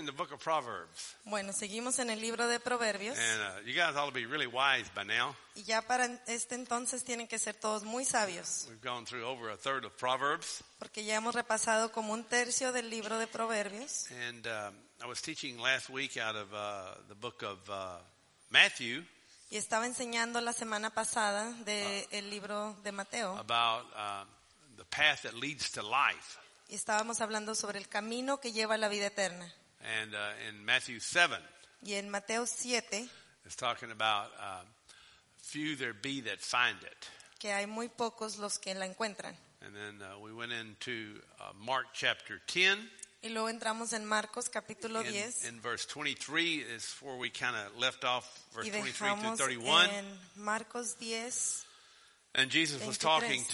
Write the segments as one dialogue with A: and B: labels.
A: in the book of Proverbs.
B: Bueno, seguimos en el libro de Proverbios.
A: And you guys ought to be really wise by now.
B: Y ya para este entonces tienen que ser todos muy sabios.
A: We've gone through over a third of Proverbs.
B: Porque ya hemos repasado como un tercio del libro de Proverbios.
A: And I was teaching last week out of the book of Matthew.
B: Y estaba enseñando la semana pasada del libro de Mateo.
A: About the path that leads to life.
B: Y estábamos hablando sobre el camino que lleva a la vida eterna.
A: And in Matthew 7,
B: Y en Mateo 7,
A: it's talking about few there be that find it.
B: que hay muy pocos los que la encuentran.
A: And then we went into Mark chapter 10.
B: Y luego entramos en Marcos capítulo 10.
A: In verse 23 is where we kind of left off, verse
B: Y
A: 23 through
B: dejamos
A: 31.
B: en Marcos 10.
A: And Jesus was
B: 23.
A: talking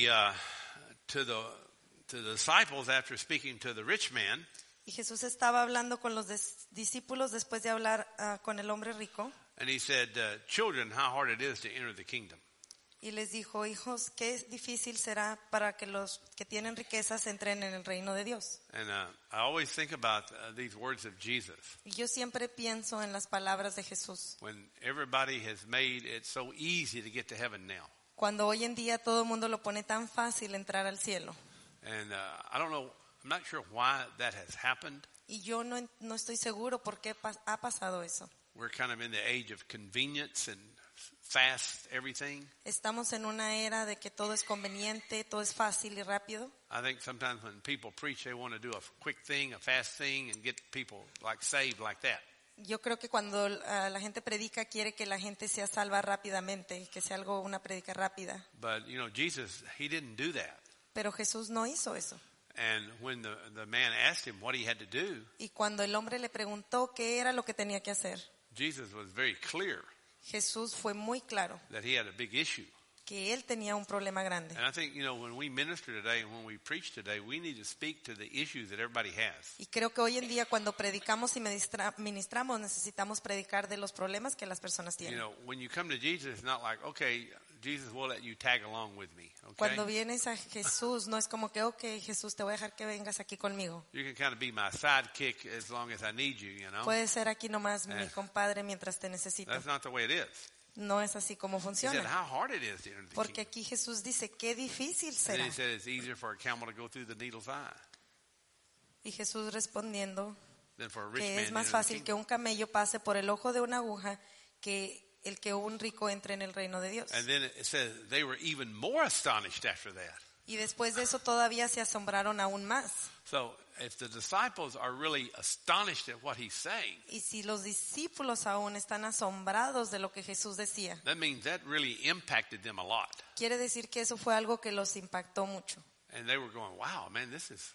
A: to the disciples after speaking to the rich man.
B: Y Jesús estaba hablando con los discípulos después de hablar con el hombre rico.
A: And he said, children, how hard it is to enter the kingdom.
B: Y les dijo, hijos, qué difícil será para que los que tienen riquezas entren en el reino de Dios.
A: And I always think about these words of Jesus.
B: Y yo siempre pienso en las palabras de Jesús.
A: When everybody has made it so easy to get to heaven now.
B: Cuando hoy en día todo el mundo lo pone tan fácil entrar al cielo.
A: And I don't know, I'm not sure why that has happened.
B: Y yo no estoy seguro por qué ha pasado eso.
A: We're kind of in the age of convenience and fast everything.
B: Estamos en una era de que todo es conveniente, todo es fácil y rápido.
A: I think sometimes when people preach, they want to do a quick thing, a fast thing, and get people like saved like that.
B: Yo creo que cuando la gente predica quiere que la gente sea salva rápidamente, que sea una predica rápida.
A: But you know, Jesus, he didn't do that.
B: Pero Jesús no hizo eso.
A: And when the man asked him what he had to do,
B: Y cuando el hombre le preguntó qué era lo que tenía que hacer,
A: Jesus was very clear
B: Jesús fue muy claro
A: that he had a big issue.
B: que él tenía un problema grande.
A: And I think, you know, when we minister today and when we preach today, we need to speak to the issues that everybody has.
B: Y creo que hoy en día cuando predicamos y ministramos necesitamos predicar de los problemas que las personas
A: You
B: tienen.
A: know, when you come to Jesus, it's not like, okay, Jesus will let you tag along with me. Okay?
B: Cuando vienes a Jesús no es como que, okay, Jesús, te voy a dejar que vengas aquí conmigo.
A: You can kind of be my sidekick as long as I need you, you know.
B: Puedes ser aquí nomás mi compadre mientras te necesito.
A: That's not the way it is.
B: No es así como
A: He said
B: funciona.
A: how hard it is to enter the
B: Porque
A: kingdom.
B: aquí Jesús dice, qué difícil
A: And
B: será.
A: he said it's easier for a camel to go through the needle's eye
B: Y Jesús respondiendo
A: than for a rich
B: que
A: man
B: es
A: to
B: más
A: enter the
B: fácil que
A: kingdom.
B: un camello pase por el ojo de una aguja que el que un rico entre en el reino de Dios.
A: And then it says they were even more astonished after that.
B: Y después de eso todavía se asombraron aún más.
A: So if the disciples are really astonished at what he's saying,
B: Y si los discípulos aún están asombrados de lo que Jesús decía,
A: that means that really impacted them a lot.
B: quiere decir que eso fue algo que los impactó mucho.
A: And they were going, wow, man, this is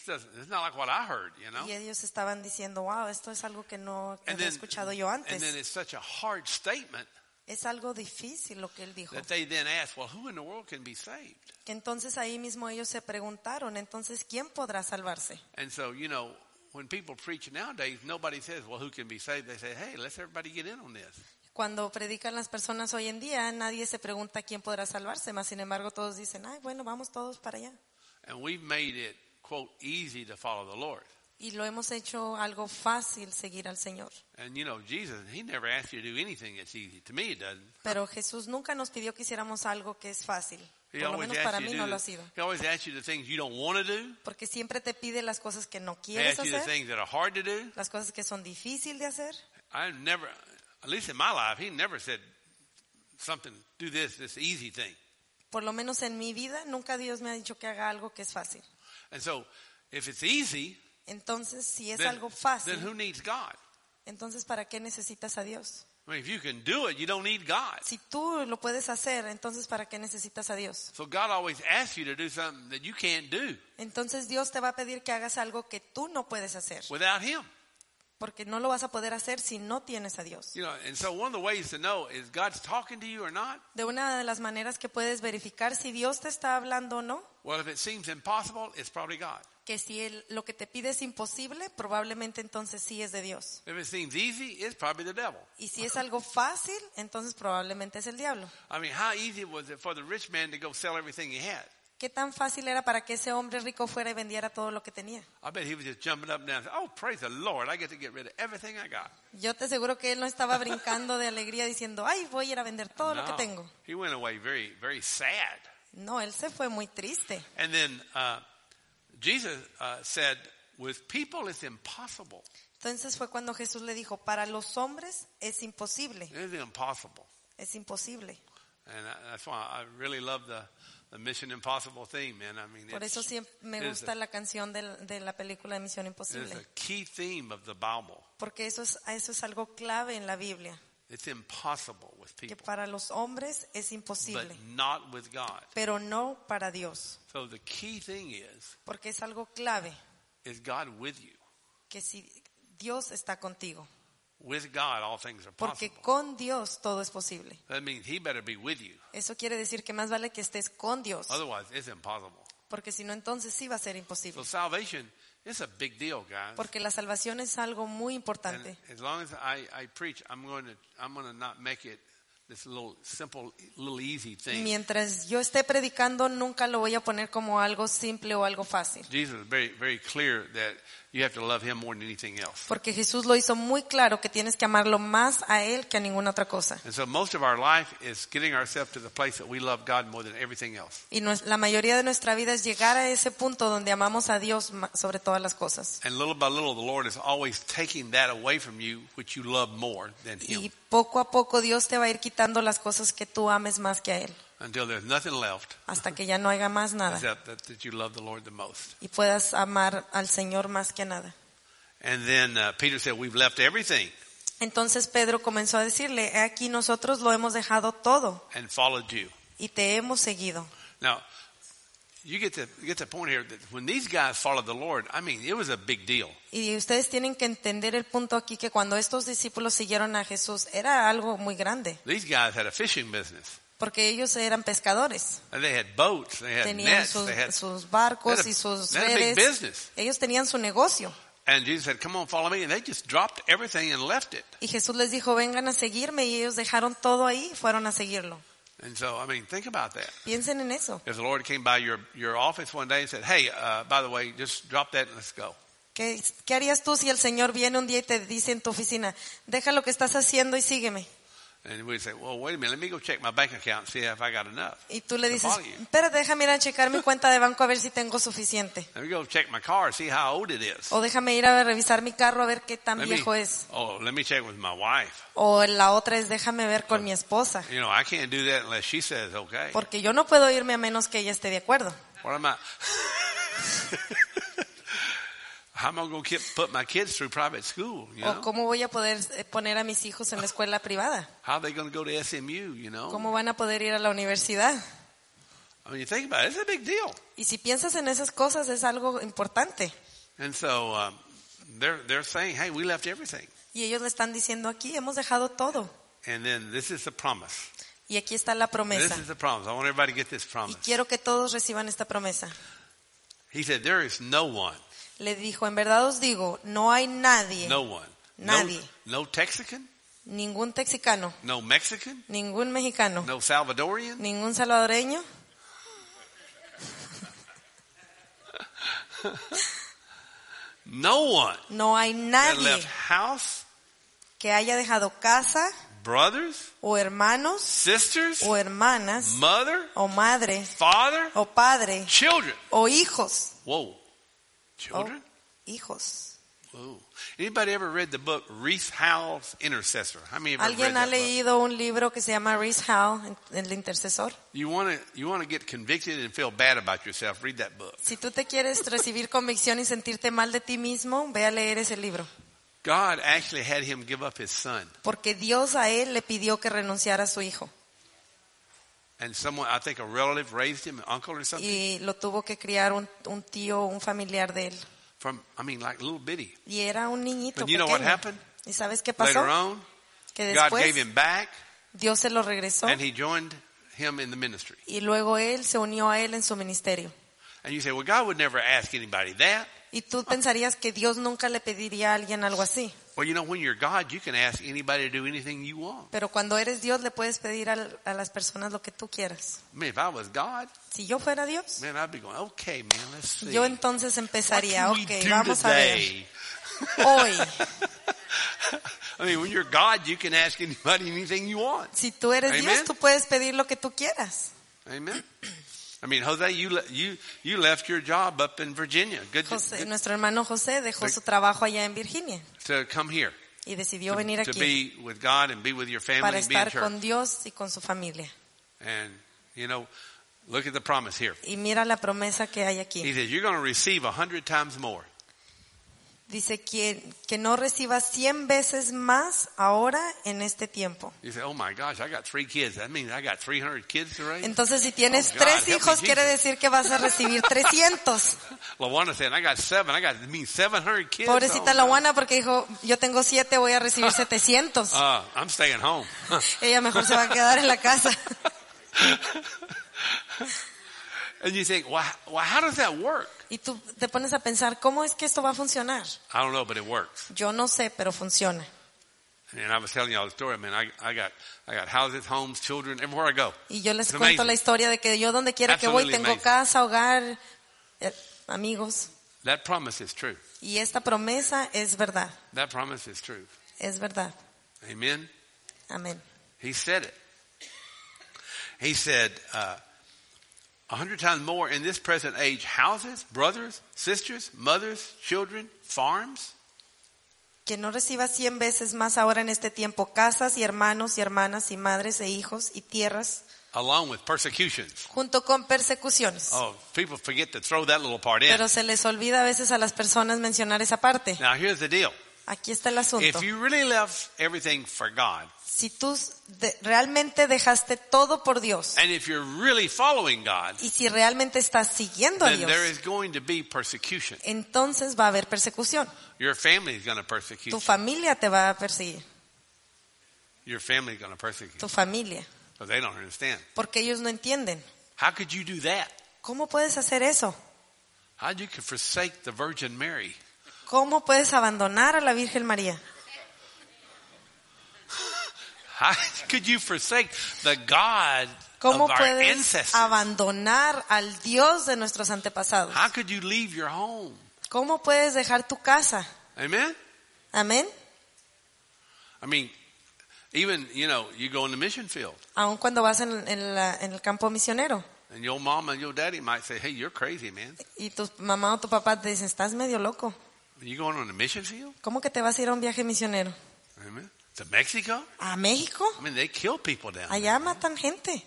A: not like what I heard, you know.
B: Y ellos estaban diciendo, wow, esto es algo que no
A: And
B: había
A: then,
B: escuchado yo
A: and
B: antes.
A: then it's such a hard statement
B: Es algo difícil lo que él dijo.
A: that they then ask, well, who in the world can be saved?
B: Que entonces ahí mismo ellos se preguntaron, entonces, ¿quién podrá salvarse?
A: And so, you know, when people preach nowadays, nobody says, well, who can be saved? They say, hey, let's everybody get in on this.
B: Cuando predican las personas hoy en día, nadie se pregunta quién podrá salvarse, más sin embargo todos dicen, ay, bueno, vamos todos para allá.
A: And we've made it, quote, easy to follow the Lord.
B: Y lo hemos hecho algo fácil seguir al Señor.
A: And, you know, Jesus, he never asked you to do anything that's easy. To me, it doesn't.
B: Pero Jesús nunca nos pidió que hiciéramos algo que es fácil.
A: He
B: Por lo
A: always
B: menos para
A: asks
B: mí
A: you
B: no
A: to
B: lo
A: do
B: ha sido.
A: he always asks you the things you don't want to do.
B: Porque siempre te pide las cosas que no
A: He
B: quieres
A: asks you the
B: hacer,
A: things that are hard to do.
B: las cosas que son difíciles de hacer.
A: I never, at least in my life, he never said something, do this easy thing.
B: Por lo menos en mi vida, nunca Dios me ha dicho que haga algo que es fácil.
A: And so, if it's easy,
B: Entonces, si es
A: then,
B: algo
A: then
B: fácil,
A: who needs God?
B: entonces ¿para qué necesitas a Dios?
A: I mean, if you can do it, you don't need God.
B: Si tú lo puedes hacer, entonces ¿para qué necesitas a Dios?
A: So God always asks you to do something that you can't do
B: Entonces Dios te va a pedir que hagas algo que tú no puedes hacer,
A: without Him.
B: porque no lo vas a poder hacer si no tienes a Dios.
A: You know, and so one of the ways to know is God's talking to you or not.
B: De una de las maneras que puedes verificar si Dios te está hablando o no,
A: Well, if it seems impossible, it's probably God.
B: que si lo que te pide es imposible, probablemente entonces sí es de Dios.
A: If it seems easy, it's probably the devil.
B: Y si es algo fácil, entonces probablemente es el diablo.
A: I mean, how easy was it for the rich man to go sell everything he had?
B: ¿Qué tan fácil era para que ese hombre rico fuera y vendiera todo lo que tenía?
A: I bet he was just jumping up and down. Oh, praise the Lord! I get to get rid of everything I got.
B: Yo te aseguro que él no estaba brincando de alegría diciendo, ay, voy a ir a vender todo lo que tengo.
A: He went away very, very sad.
B: No, él se fue muy triste.
A: And then Jesus said, with people it's impossible.
B: Entonces fue cuando Jesús le dijo, para los hombres es imposible.
A: It's impossible.
B: Es imposible.
A: And that's why I really love the Mission Impossible theme, man. I mean,
B: Por eso siempre me gusta la canción de la película de Misión
A: it's
B: Imposible.
A: a key theme of the Bible.
B: Porque eso es algo clave en la Biblia.
A: It's impossible with
B: Que
A: people,
B: para los hombres es
A: but
B: imposible.
A: not with God.
B: Pero no para Dios.
A: So the key thing is
B: Porque es algo clave.
A: God with you?
B: Que si Dios está contigo.
A: With God, all things are
B: Porque
A: possible.
B: con Dios todo es posible.
A: That means He better be with you.
B: Eso quiere decir que más vale que estés con Dios.
A: Otherwise, it's impossible.
B: Porque si no, entonces sí va a ser
A: So
B: imposible.
A: salvation is a big deal, guys.
B: Porque la salvación es algo muy
A: And
B: importante.
A: as long as I preach, I'm going to not make it this little simple, little easy thing.
B: Mientras yo esté predicando, nunca lo voy a poner como algo simple o algo fácil.
A: Jesus is very, very clear that you have to love Him more than anything else.
B: Porque Jesús lo hizo muy claro que tienes que amarlo más a Él que a ninguna otra cosa.
A: And so most of our life is getting ourselves to the place that we love God more than everything else.
B: Y la mayoría de nuestra vida es llegar a ese punto donde amamos a Dios sobre todas las cosas.
A: And little by little, the Lord is always taking that away from you, which you love more than
B: Y
A: Him,
B: poco a poco Dios te va a ir quitando las cosas que tú ames más que a Él.
A: until there's nothing left
B: Hasta que ya no haya más nada.
A: except that you love the Lord the most.
B: Y puedas amar al Señor más que a nada.
A: And then Peter said, we've left everything
B: Entonces Pedro comenzó a decirle, "He aquí nosotros lo hemos dejado todo
A: and followed you.
B: y te hemos seguido."
A: Now, you get the point here that when these guys followed the Lord, I mean, it was a big deal.
B: Y ustedes tienen que entender el punto aquí que cuando estos discípulos siguieron a Jesús era algo muy grande.
A: These guys had a fishing business.
B: Porque ellos eran pescadores.
A: And they had boats, they had
B: Tenían
A: nets, they had
B: sus barcos
A: they
B: y sus
A: had a big
B: redes.
A: business.
B: Ellos tenían su negocio.
A: And Jesus said, come on, follow me. And they just dropped everything and left it.
B: Y Jesús les dijo, vengan a seguirme. Y ellos dejaron todo ahí y fueron a seguirlo.
A: And so, I mean, think about that.
B: Piensen en eso.
A: If the Lord came by your office one day and said, hey, by the way, just drop that and let's go.
B: ¿Qué harías tú si el Señor viene un día y te dice en tu oficina, deja lo que estás haciendo y sígueme?
A: And we'd say, well, wait a minute, let me go check my bank account and see if I got enough.
B: Y tú le
A: to
B: dices,
A: follow you.
B: espérate, déjame ir a checar mi cuenta de banco a ver si tengo suficiente.
A: Let me go check my car, see how old it is.
B: O déjame ir a revisar mi carro a ver qué tan viejo es.
A: Let me check with my wife.
B: O la otra es, déjame ver con mi esposa.
A: You know, I can't do that unless she says okay.
B: Porque yo no puedo irme a menos que ella esté de acuerdo.
A: What am I? How am I going to put my kids through private school? You
B: O
A: know?
B: cómo voy a poder poner a mis hijos en la escuela privada.
A: How are they going to go to SMU? You know?
B: ¿Cómo van a poder ir a la universidad?
A: I mean, you think about it. It's a big deal.
B: Y si piensas en esas cosas es algo importante.
A: And so they're saying, hey, we left everything.
B: Y ellos le están diciendo aquí, hemos dejado todo.
A: And then this is the promise.
B: Y aquí está la
A: This
B: promesa.
A: is the promise. I want everybody to get this
B: Y
A: promise.
B: quiero que todos reciban esta promesa.
A: He said, there is no one.
B: Le dijo, en verdad os digo, no hay nadie,
A: No one.
B: Nadie.
A: No Texican.
B: ningún texicano,
A: No Mexican.
B: ningún mexicano,
A: No Salvadorian.
B: ningún salvadoreño,
A: No one
B: no hay
A: that
B: nadie
A: left house,
B: que haya dejado casa
A: brothers,
B: o hermanos
A: sisters,
B: o hermanas
A: mother,
B: o madre
A: father,
B: o padre
A: children.
B: o hijos.
A: Whoa.
B: O
A: Children?
B: hijos.
A: Whoa. Anybody ever read the book Reese Howell's Intercessor? How many of you ever read
B: ¿Alguien ha
A: that book?
B: leído un libro que se llama Reese Howe, El Intercesor?
A: You want to get convicted and feel bad about yourself, read that book.
B: Si tú te quieres recibir convicción y sentirte mal de ti mismo, ve a leer ese libro.
A: God actually had him give up his son.
B: Porque Dios a él le pidió que renunciara a su hijo.
A: And someone, I think a relative raised him, an uncle or something,
B: Y lo tuvo que criar un tío, un familiar de él.
A: like little bitty.
B: Y era un niñito
A: But you know what
B: pequeño.
A: happened?
B: ¿Y sabes qué pasó?
A: Later on,
B: Que
A: God
B: después
A: gave him back
B: Dios se lo regresó
A: and he joined him in the ministry.
B: y luego él se unió a él en su ministerio.
A: And you say, well, God would never ask anybody that.
B: Y tú pensarías que Dios nunca le pediría a alguien algo así.
A: Well, you know, when you're God, you can ask anybody to do anything you want.
B: Pero cuando eres Dios, le puedes pedir a las personas lo que tú quieras.
A: I mean, if I was God,
B: Si yo fuera Dios,
A: man, I'd be going, okay, man, let's see.
B: yo entonces
A: What
B: empezaría,
A: can we
B: ok,
A: do
B: vamos a ver,
A: today?
B: hoy,
A: I mean, when you're God, you can ask anybody anything you want.
B: si tú eres
A: Amen.
B: Dios, tú puedes pedir lo que tú quieras.
A: Amen. I mean, Jose, you left your job up in Virginia. Good
B: Nuestro hermano José dejó su trabajo allá en Virginia
A: to come here.
B: y decidió venir
A: To
B: aquí
A: be with God and be with your family
B: para
A: and be in
B: estar
A: church.
B: con Dios y con su familia.
A: And, you know, look at the promise here.
B: Y mira la promesa que hay
A: He
B: aquí.
A: says, you're going to receive 100 times more.
B: Dice que no reciba 100 veces más ahora en este tiempo.
A: You say, oh my gosh, I got 3 kids. That means I got 300 kids to raise?
B: Entonces, si tienes
A: Oh, God,
B: 3
A: help me,
B: hijos, quiere
A: Jesus.
B: decir que vas a recibir 300.
A: LaWanda said, I got 7. It means 700 kids.
B: Pobrecita
A: Oh,
B: la
A: God.
B: Juana porque dijo, yo tengo 7, voy a recibir 700.
A: I'm staying home.
B: Ella mejor se va a quedar en la casa.
A: And you think, well, how does that work?
B: Y tú te pones a pensar, ¿cómo es que esto va a funcionar?
A: I don't know, but it works.
B: Yo no sé, pero funciona.
A: And I was telling y'all the story. Man, I got houses, homes, children, everywhere I go.
B: Y yo les
A: It's
B: cuento
A: amazing.
B: la historia de que yo donde quiera que voy
A: Absolutely
B: tengo
A: amazing.
B: casa, hogar, amigos.
A: That promise is true.
B: Y esta promesa es verdad.
A: That promise is true.
B: Es verdad.
A: Amen.
B: Amén.
A: He said it. He said, 100 times more in this present age, houses, brothers, sisters, mothers, children, farms.
B: Que no reciba 100 veces más ahora en este tiempo casas y hermanos y hermanas y madres e hijos y tierras,
A: Along with persecutions.
B: junto con persecuciones.
A: Oh, people forget to throw that little part in.
B: Pero se les olvida a veces a las personas mencionar esa parte.
A: Now here's the deal.
B: Aquí está el asunto.
A: If you really left everything for God,
B: Si tú realmente dejaste todo por Dios
A: and if you're really following God,
B: y si realmente estás siguiendo a
A: then
B: Dios,
A: there is going to be persecution.
B: entonces va a haber persecución.
A: Your family is going to persecute
B: Tu
A: you.
B: familia te va a perseguir.
A: Your family is going to persecute
B: Tu
A: you.
B: familia.
A: Because they don't understand.
B: Porque ellos no entienden.
A: How could you do that?
B: ¿Cómo puedes hacer eso?
A: How you could forsake the Virgin Mary?
B: ¿Cómo puedes abandonar a la Virgen María?
A: How could you forsake the God
B: ¿Cómo
A: of our
B: puedes
A: ancestors?
B: abandonar al Dios de nuestros antepasados?
A: How could you leave your home?
B: ¿Cómo puedes dejar tu casa?
A: Amen?
B: Amén.
A: I mean, even, you know, you go in the mission field,
B: Aun cuando vas en el campo misionero
A: and your mom and your daddy might say, hey, you're crazy, man.
B: y tu mamá o tu papá te dicen, estás medio loco.
A: You going on a mission field?
B: ¿Cómo que te vas a ir a un viaje misionero?
A: Amen. To Mexico?
B: ¿A México?
A: I mean, they kill people down there.
B: Allá matan gente.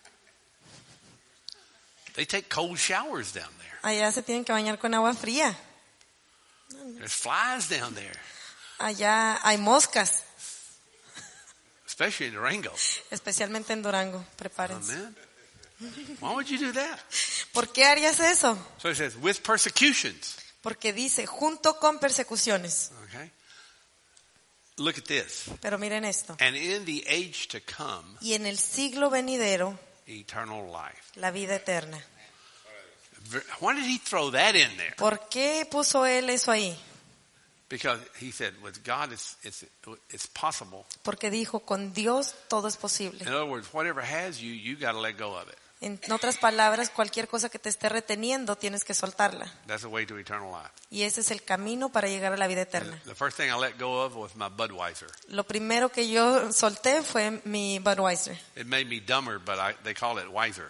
A: They take cold showers down there.
B: Allá se tienen que bañar con agua fría.
A: There's flies down there,
B: Allá hay moscas,
A: especially in Durango.
B: especialmente en Durango. Prepárense.
A: Amen. Why would you do that?
B: ¿Por qué harías eso?
A: So it says, with persecutions.
B: Porque dice, junto con persecuciones.
A: Okay. Look at this.
B: Pero miren esto.
A: And in the age to come,
B: Y en el siglo venidero,
A: eternal life.
B: la vida eterna.
A: Why did he throw that in there?
B: ¿Por qué puso él eso ahí?
A: Because he said, with God, it's possible.
B: Porque dijo, con Dios todo es posible.
A: In other words, whatever has you, you got to let go of it.
B: En otras palabras, cualquier cosa que te esté reteniendo, tienes que soltarla.
A: That's the way to eternal life.
B: Y ese es el camino para llegar a la vida eterna.
A: The first thing I let go of was my Budweiser.
B: Lo primero que yo solté fue mi Budweiser.
A: It made me dumber, but they call it wiser.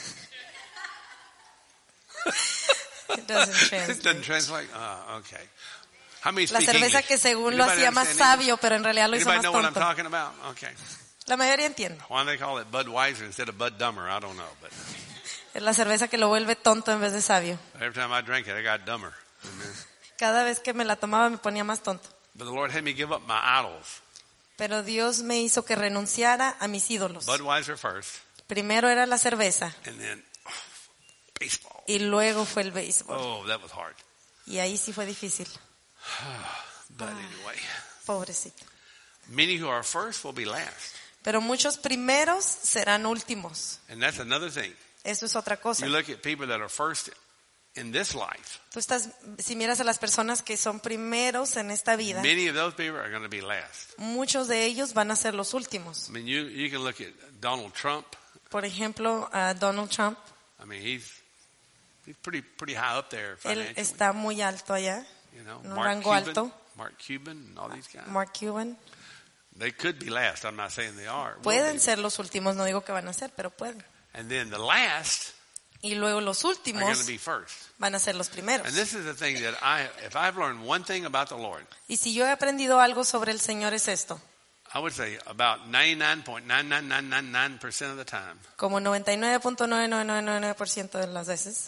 B: It doesn't
A: It
B: translate.
A: doesn't translate? Okay. How many
B: La
A: speak
B: cerveza
A: English?
B: que según lo
A: Anybody
B: hacía más
A: understand English?
B: sabio, pero en realidad lo hizo
A: Anybody
B: más
A: know what I'm
B: tonto.
A: talking about? Okay.
B: La mayoría entiende.
A: Why they call it Budweiser instead of Bud Dumber, I don't know. But
B: Es la cerveza que lo vuelve tonto en vez de sabio.
A: every time I drank it, I got dumber. Amen.
B: Cada vez que me la tomaba me ponía más tonto.
A: But the Lord had me give up my idols.
B: Pero Dios me hizo que renunciara a mis ídolos.
A: Budweiser first,
B: Primero era la cerveza
A: and then baseball.
B: y luego fue el béisbol.
A: Oh, that was hard.
B: Y ahí sí fue difícil.
A: But anyway,
B: Pobrecito.
A: many who are first will be last.
B: Pero muchos primeros serán últimos.
A: And that's another thing.
B: Eso es otra cosa.
A: You look at people that are first in this life,
B: si miras a las personas que son primeros en esta vida,
A: many of those people are going to be last.
B: muchos de ellos van a ser los últimos.
A: I mean, you can look at Donald Trump.
B: Por ejemplo, Donald Trump,
A: I mean, he's pretty high up there
B: él
A: financially.
B: está muy alto allá,
A: You know,
B: en un rango alto.
A: Mark Cuban, and all these guys.
B: Mark Cuban.
A: They could be last. I'm not saying they are. Will
B: Pueden
A: be.
B: ser los últimos, no digo que van a ser, pero pueden.
A: And then the last
B: Y luego los
A: are going to
B: últimos
A: be first.
B: van a ser los primeros.
A: And this is the thing that if I've learned one thing about the Lord,
B: Y si yo he aprendido algo sobre el Señor es esto.
A: I would say about 99.99999% of the time,
B: Como 99.9999% de las veces,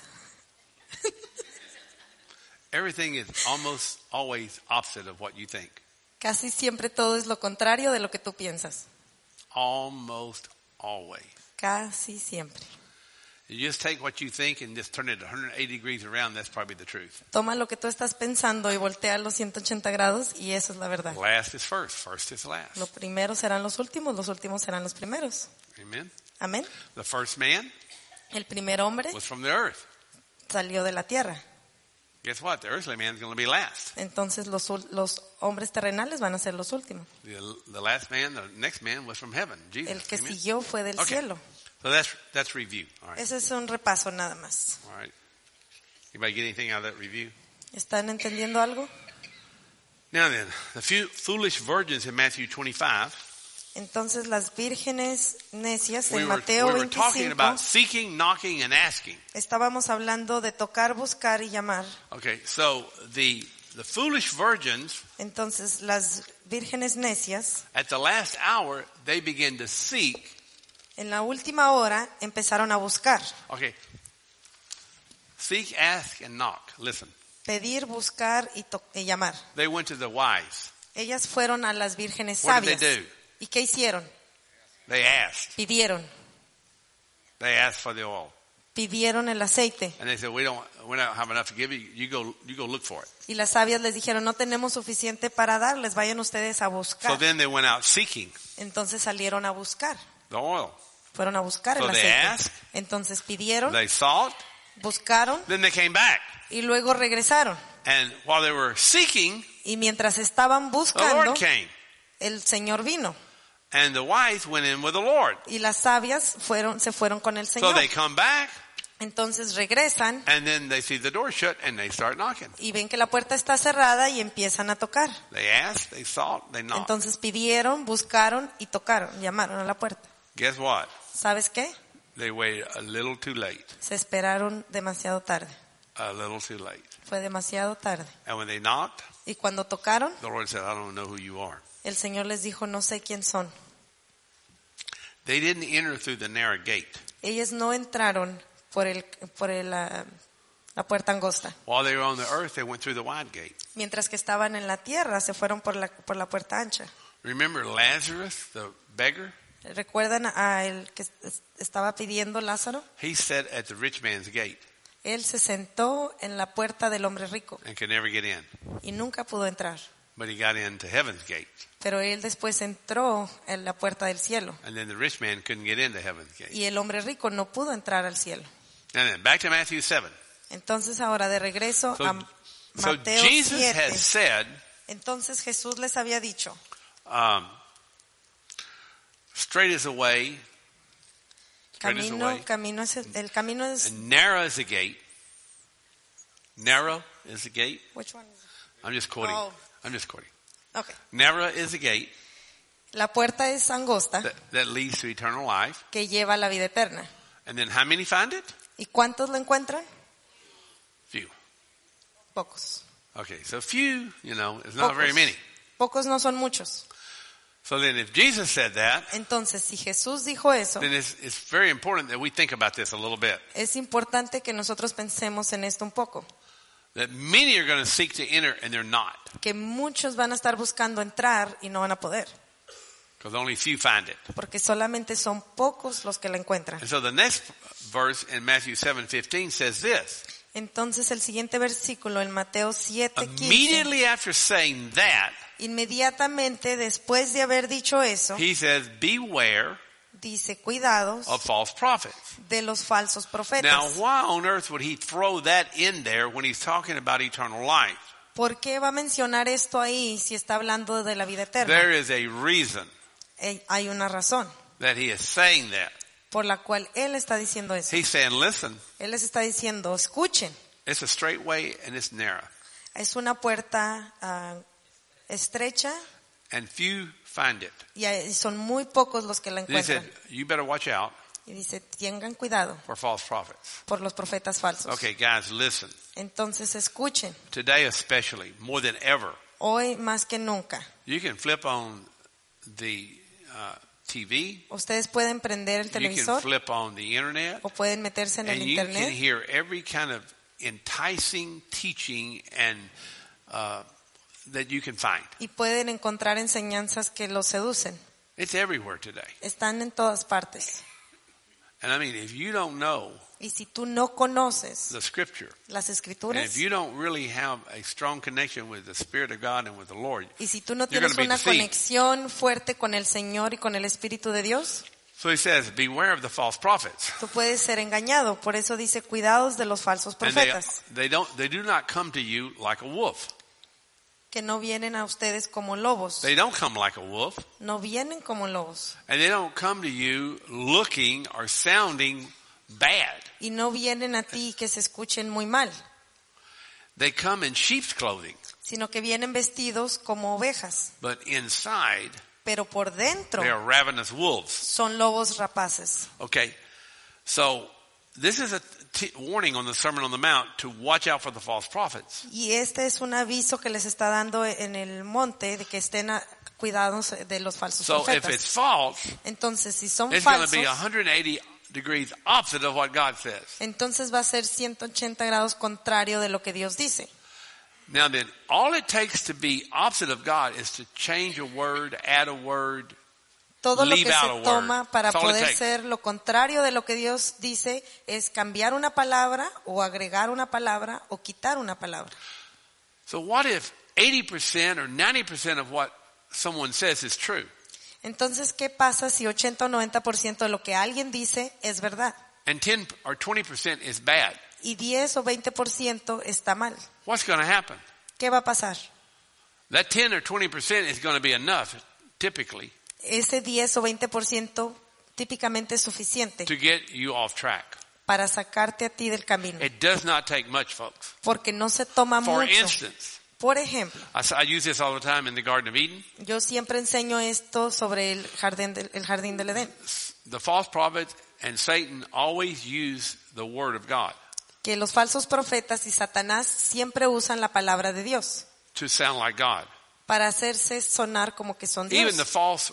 A: everything is almost always opposite of what you think.
B: casi siempre todo es lo contrario de lo que tú piensas.
A: Almost always.
B: Casi siempre.
A: You just take what you think and just turn it 180 degrees around. That's probably the truth.
B: Toma lo que tú estás pensando y voltea los 180 grados y eso es la verdad.
A: Last is first. First is last.
B: Los primeros serán los últimos serán los primeros.
A: Amen.
B: Amén.
A: The first man
B: El primer hombre
A: was from the earth.
B: salió de la tierra.
A: Guess what? The earthly man is going to be last.
B: Entonces los hombres terrenales van a ser los últimos.
A: The last man, the next man was from heaven. Jesus.
B: El que
A: Amen.
B: siguió fue del
A: Okay.
B: cielo.
A: So that's review. All right.
B: Ese es un repaso nada más.
A: All right. Anybody get anything out of that review?
B: ¿Están entendiendo algo?
A: Now then, the few foolish virgins in Matthew 25.
B: Entonces las vírgenes necias
A: We
B: en
A: were
B: Mateo
A: talking
B: 25
A: about seeking, knocking, and asking.
B: estábamos hablando de tocar, buscar y llamar.
A: Okay, so the foolish virgins
B: Entonces las vírgenes necias
A: at the last hour they began to seek.
B: en la última hora empezaron a buscar.
A: Okay. Seek, ask, and knock. Listen.
B: Pedir, buscar y llamar.
A: They went to the wise.
B: Ellas fueron a las vírgenes
A: What did
B: sabias.
A: they do?
B: ¿Y qué hicieron?
A: They asked.
B: Pidieron.
A: They asked for the oil.
B: Pidieron el aceite.
A: And they said, we don't have enough to give you. You go look for it.
B: Y las sabias les dijeron, no tenemos suficiente para darles, vayan ustedes a
A: So
B: buscar.
A: then they went out seeking
B: Entonces salieron a buscar.
A: the oil.
B: Fueron a buscar
A: So
B: el
A: they
B: aceite.
A: asked.
B: Entonces pidieron,
A: They sought.
B: buscaron
A: Then they came back.
B: y luego regresaron.
A: And while they were seeking,
B: Y mientras estaban
A: the
B: buscando,
A: Lord came.
B: el Señor vino.
A: And the wise went in with the Lord.
B: Y las sabias se fueron con el
A: So
B: Señor.
A: they come back.
B: Entonces regresan
A: And then they see the door shut and they start knocking.
B: y ven que la puerta está cerrada y empiezan a tocar.
A: They asked, they sought, they knocked.
B: Entonces pidieron, buscaron y tocaron, llamaron a la puerta.
A: Guess what?
B: ¿Sabes qué?
A: They waited a little too late.
B: Se esperaron demasiado tarde.
A: A little too late.
B: Fue demasiado tarde.
A: And when they knocked,
B: Y cuando tocaron,
A: the Lord said, I don't know who you are.
B: el Señor les dijo, no sé quién son.
A: They didn't enter through the narrow gate.
B: Ellos no entraron por la puerta angosta.
A: While they were on the earth, they went through the wide gate.
B: Mientras que estaban en la tierra, se fueron por la puerta ancha.
A: Remember Lazarus, the beggar?
B: ¿Recuerdan a el que estaba pidiendo Lázaro?
A: He sat at the rich man's gate
B: Él se sentó en la puerta del hombre rico
A: and could never get in.
B: y nunca pudo entrar.
A: But he got into heaven's gate.
B: Pero él después entró en la puerta del cielo
A: And then the rich man couldn't get into heaven's gate.
B: y el hombre rico no pudo entrar al cielo.
A: And then back to Matthew 7.
B: Entonces ahora de regreso a
A: So
B: Mateo
A: Jesus
B: 7.
A: has said,
B: Entonces Jesús les había dicho,
A: straight is the way, straight is the way,
B: el camino es
A: and narrow is the gate. Narrow is the gate.
B: Which one is
A: I'm just quoting.
B: Oh.
A: I'm just quoting.
B: it? Okay.
A: Narrow is the gate
B: La puerta es angosta
A: that leads to eternal life.
B: que lleva a la vida eterna.
A: And then how many find it?
B: ¿Y cuántos lo encuentran?
A: Few.
B: Pocos.
A: Okay, so few, is not very many.
B: Pocos no son muchos.
A: So then if Jesus said that,
B: Entonces, si Jesús dijo eso,
A: then it's very important that we think about this a little bit.
B: es importante que nosotros pensemos en esto un poco.
A: That many are going to seek to enter and they're not.
B: Que muchos van a estar buscando entrar y no van a poder.
A: Because only few find it.
B: Porque solamente son pocos los que la encuentran.
A: And so the next verse in Matthew 7:15 says this.
B: Entonces el siguiente versículo en Mateo 7:15,
A: Immediately after saying that,
B: inmediatamente después de haber dicho eso,
A: he says, beware
B: dice cuidados
A: of false prophets.
B: de los falsos
A: Now,
B: profetas.
A: why on earth would he throw that in there when he's talking about eternal life?
B: ¿Por qué va a mencionar esto ahí si está hablando de la vida eterna?
A: There is a reason
B: Hay una razón
A: that he is saying that.
B: por la cual él está diciendo eso.
A: He's saying, listen,
B: Él les está diciendo, escuchen,
A: it's a straight way and it's narrow.
B: es una puerta estrecha
A: And few find it.
B: y son muy pocos los que la
A: He said,
B: encuentran.
A: you better watch out
B: Y dice, tengan cuidado
A: for false prophets.
B: por los profetas falsos.
A: Okay, guys, listen.
B: Entonces escuchen,
A: Today especially, more than ever,
B: hoy más que nunca,
A: you can flip on the TV.
B: ustedes pueden prender el
A: You can
B: televisor
A: flip on the internet.
B: o pueden meterse en el
A: And you can
B: internet
A: hear every kind of enticing teaching and that you can find.
B: y pueden encontrar enseñanzas que los seducen.
A: It's everywhere today.
B: Están en todas partes.
A: And I mean, if you don't know
B: Y si tú no conoces
A: the scripture,
B: las
A: and
B: escrituras,
A: if you don't really have a strong connection with the Spirit of God and with the Lord,
B: y si tú no
A: you're
B: tienes
A: gonna be
B: una
A: deceived.
B: conexión fuerte con el Señor y con el Espíritu de Dios,
A: So he says, beware of the false prophets.
B: tú puedes ser engañado. Por eso dice, cuidados de los falsos
A: And
B: profetas,
A: they do not come to you like a wolf.
B: que no vienen a ustedes como lobos.
A: They don't come like a wolf.
B: No vienen como lobos.
A: And they don't come to you looking or sounding bad.
B: Y no vienen a ti que se escuchen muy mal,
A: They come in sheep's clothing.
B: sino que vienen vestidos como ovejas.
A: But inside,
B: Pero por dentro
A: they are ravenous wolves.
B: son lobos rapaces.
A: Okay. So this is a warning on the Sermon on the Mount to watch out for the false prophets.
B: Y este es un aviso que les está dando en el monte de que estén cuidados de los falsos
A: So if
B: profetas.
A: it's false,
B: Entonces, si son
A: it's going to
B: falsos,
A: be 180 degrees opposite of what God says.
B: entonces va a ser 180 grados contrario de lo que Dios dice.
A: Now then, all it takes to be opposite of God is to change a word, add a word.
B: Todo lo
A: Leave
B: que
A: out a
B: se
A: word.
B: toma para
A: That's all it
B: poder
A: takes.
B: ser lo contrario de lo que Dios dice es cambiar una palabra o agregar una palabra o quitar una palabra.
A: So what if 80% or 90% of what someone says is true?
B: Entonces, ¿qué pasa si 80 o 90% de lo que alguien dice es verdad?
A: And 10 or 20% is bad.
B: Y 10 o 20% está mal.
A: What's going to happen?
B: ¿Qué va a pasar?
A: That 10 or 20% is going to be enough, typically,
B: Ese 10 o 20% típicamente es suficiente
A: to get you off track.
B: para sacarte a ti del camino.
A: It does not take much, folks.
B: Porque no se toma
A: For
B: mucho.
A: instance,
B: Por ejemplo,
A: I use this all the time in the Garden of Eden.
B: yo siempre enseño esto sobre el jardín del Edén.
A: The false prophets and Satan always use the word of God
B: Que los falsos profetas y Satanás siempre usan la palabra de Dios
A: to sound like God.
B: para hacerse sonar como que son
A: Even the
B: Dios.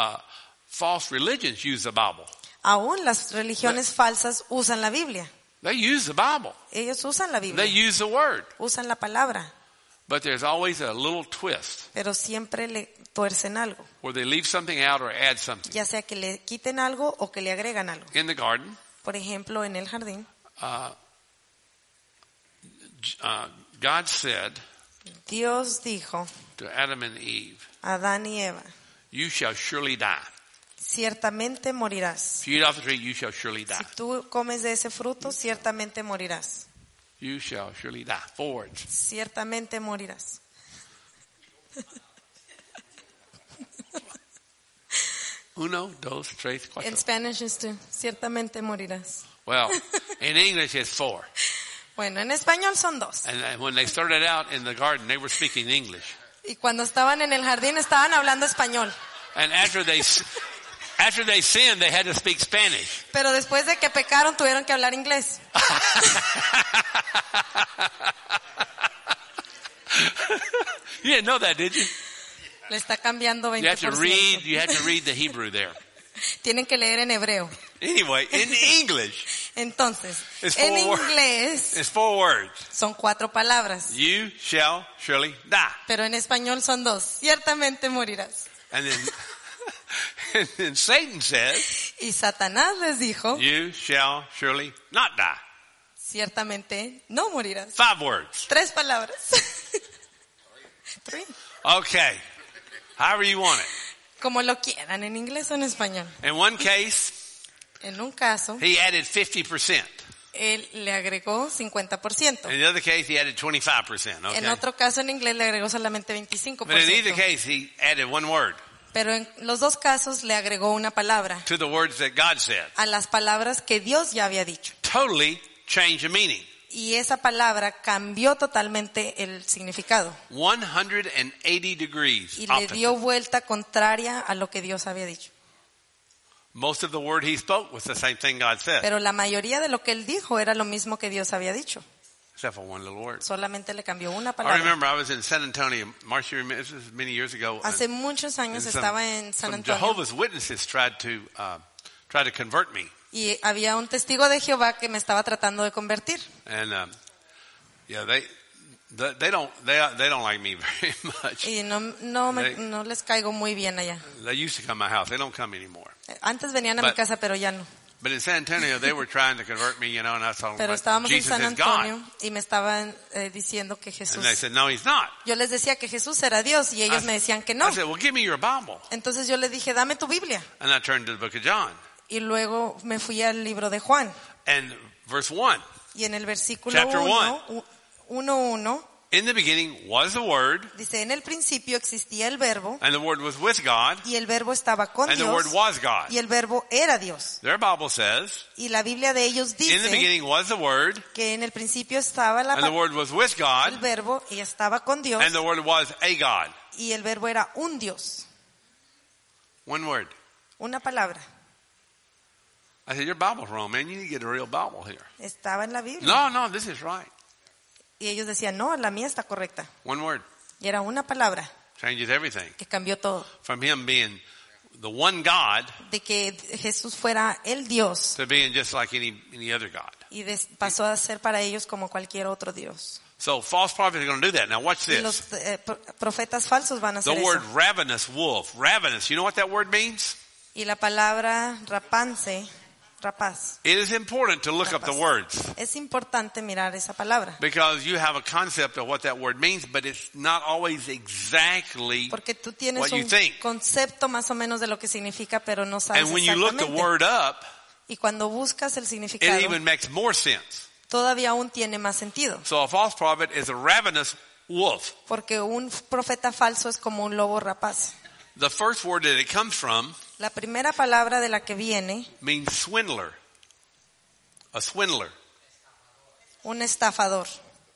A: false religions use the Bible.
B: Aún las religiones falsas usan la Biblia.
A: They use the Bible.
B: Ellos usan la
A: They
B: Biblia,
A: use the word.
B: usan la palabra,
A: But there's always a little twist
B: pero siempre le tuercen algo.
A: where they leave something out or add something.
B: Ya sea que le quiten algo o que le agregan algo.
A: In the garden,
B: Por ejemplo, en el jardín,
A: God said
B: Dios dijo
A: to Adam and Eve,
B: a Adán y Eva,
A: you shall surely die.
B: ciertamente morirás.
A: If you eat off the tree, you shall surely die.
B: Si tú comes de ese fruto, ciertamente morirás.
A: You shall surely die. 4 words.
B: Ciertamente morirás.
A: Uno, dos, tres,
B: En
A: cuatro.
B: Spanish es tú, ciertamente morirás.
A: Well, in English it's 4.
B: Bueno, en español son 2.
A: And when they started out in the garden, they were speaking English.
B: Y cuando estaban en el jardín estaban hablando español.
A: And after they sinned, they had to speak Spanish.
B: Pero después de que pecaron tuvieron que hablar inglés.
A: You didn't know that, did you?
B: Le está cambiando 20%.
A: You had to read the Hebrew there.
B: Tienen que leer en hebreo.
A: Anyway, in English,
B: Entonces,
A: It's
B: en
A: 4 words.
B: inglés
A: it's 4 words.
B: son 4 palabras.
A: You shall surely die.
B: Pero en español son 2. Ciertamente morirás.
A: And then, and then Satan says,
B: Y Satanás les dijo,
A: you shall surely not die.
B: ciertamente no morirás.
A: 5 words.
B: 3 palabras. 3.
A: Okay. However you want it.
B: Como lo quieran, en inglés o en español.
A: In one case,
B: En un caso,
A: he added 50%.
B: él le agregó 50%.
A: In the other case, he added 25%. Okay?
B: En otro caso, en inglés, le agregó solamente
A: But in either
B: 25%.
A: case, he added one word
B: Pero en los dos casos le agregó una palabra
A: to the words that God said.
B: a las palabras que Dios ya había dicho.
A: Totally changed the meaning.
B: Y esa palabra cambió totalmente el significado.
A: 180 degrees.
B: Y le
A: opposite.
B: dio vuelta contraria a lo que Dios había dicho.
A: Most of the word he spoke was the same thing God said,
B: Pero la mayoría de lo que él dijo era lo mismo que Dios había dicho.
A: except for one little word.
B: Solamente le cambió una
A: I
B: palabra.
A: remember I was in San Antonio. Marcia, this was many years ago.
B: Hace muchos años estaba en San
A: some
B: Antonio
A: Jehovah's Witnesses tried to convert me.
B: y había un testigo de Jehová que me estaba tratando de convertir.
A: And yeah, they don't like me very much.
B: Y no les caigo muy bien allá.
A: They used to come to my house. They don't come anymore.
B: Antes venían a mi casa, pero ya no.
A: But in San Antonio, they were trying to convert me, and I told them
B: Pero
A: that
B: estábamos en
A: Jesus
B: San
A: is God.
B: Antonio y me estaban diciendo que
A: And
B: Jesús...
A: they said, no, he's not.
B: Yo les decía que Jesús era Dios y ellos me decían que no.
A: I said, well, give me your Bible.
B: Entonces yo les dije, dame tu Biblia.
A: And I turned to the book of John.
B: Y luego me fui al libro de Juan.
A: And verse 1,
B: Y en el versículo
A: Chapter
B: 1:1
A: in the beginning was the Word,
B: dice, en el principio existía el verbo
A: and the Word was with God,
B: y el verbo estaba con
A: and the Word
B: Dios
A: was God.
B: y el verbo era Dios.
A: Their Bible says,
B: Y la Biblia de ellos
A: in the
B: dice
A: beginning was the Word,
B: que en el principio estaba
A: and the Word was with God,
B: el verbo y estaba con Dios
A: and the Word was a God.
B: y el verbo era un Dios.
A: One word.
B: Una palabra.
A: I said, your Bible's wrong, man. You need to get a real Bible here.
B: Estaba en la Biblia.
A: No, this is right.
B: Y ellos decían, no, la mía está correcta.
A: One word.
B: Y era una palabra
A: Changes everything.
B: que cambió todo.
A: From Him being the one God
B: De que Jesús fuera el Dios
A: to being just like any other God.
B: y pasó a ser para ellos como cualquier otro Dios.
A: So false prophets are going to do that. Now watch
B: Y
A: this.
B: los profetas falsos van a
A: The
B: hacer
A: word
B: eso.
A: ravenous wolf. Ravenous. You know what that word means?
B: Y la palabra rapaz.
A: It is important to look up the
B: Rapaz.
A: words
B: Es importante mirar esa palabra.
A: because you have a concept of what that word means, but it's not always exactly.
B: Porque tú tienes
A: What you
B: un
A: think.
B: concepto más o menos de lo que significa, pero no sabes
A: And when you look the
B: exactamente.
A: word up,
B: Y cuando buscas el
A: it
B: significado,
A: even makes more sense.
B: todavía aún tiene más sentido.
A: So a false prophet is a ravenous wolf.
B: Porque un profeta falso es como un lobo rapaz.
A: The first word that it comes from
B: La primera palabra de la que viene,
A: means swindler. A swindler.
B: un estafador.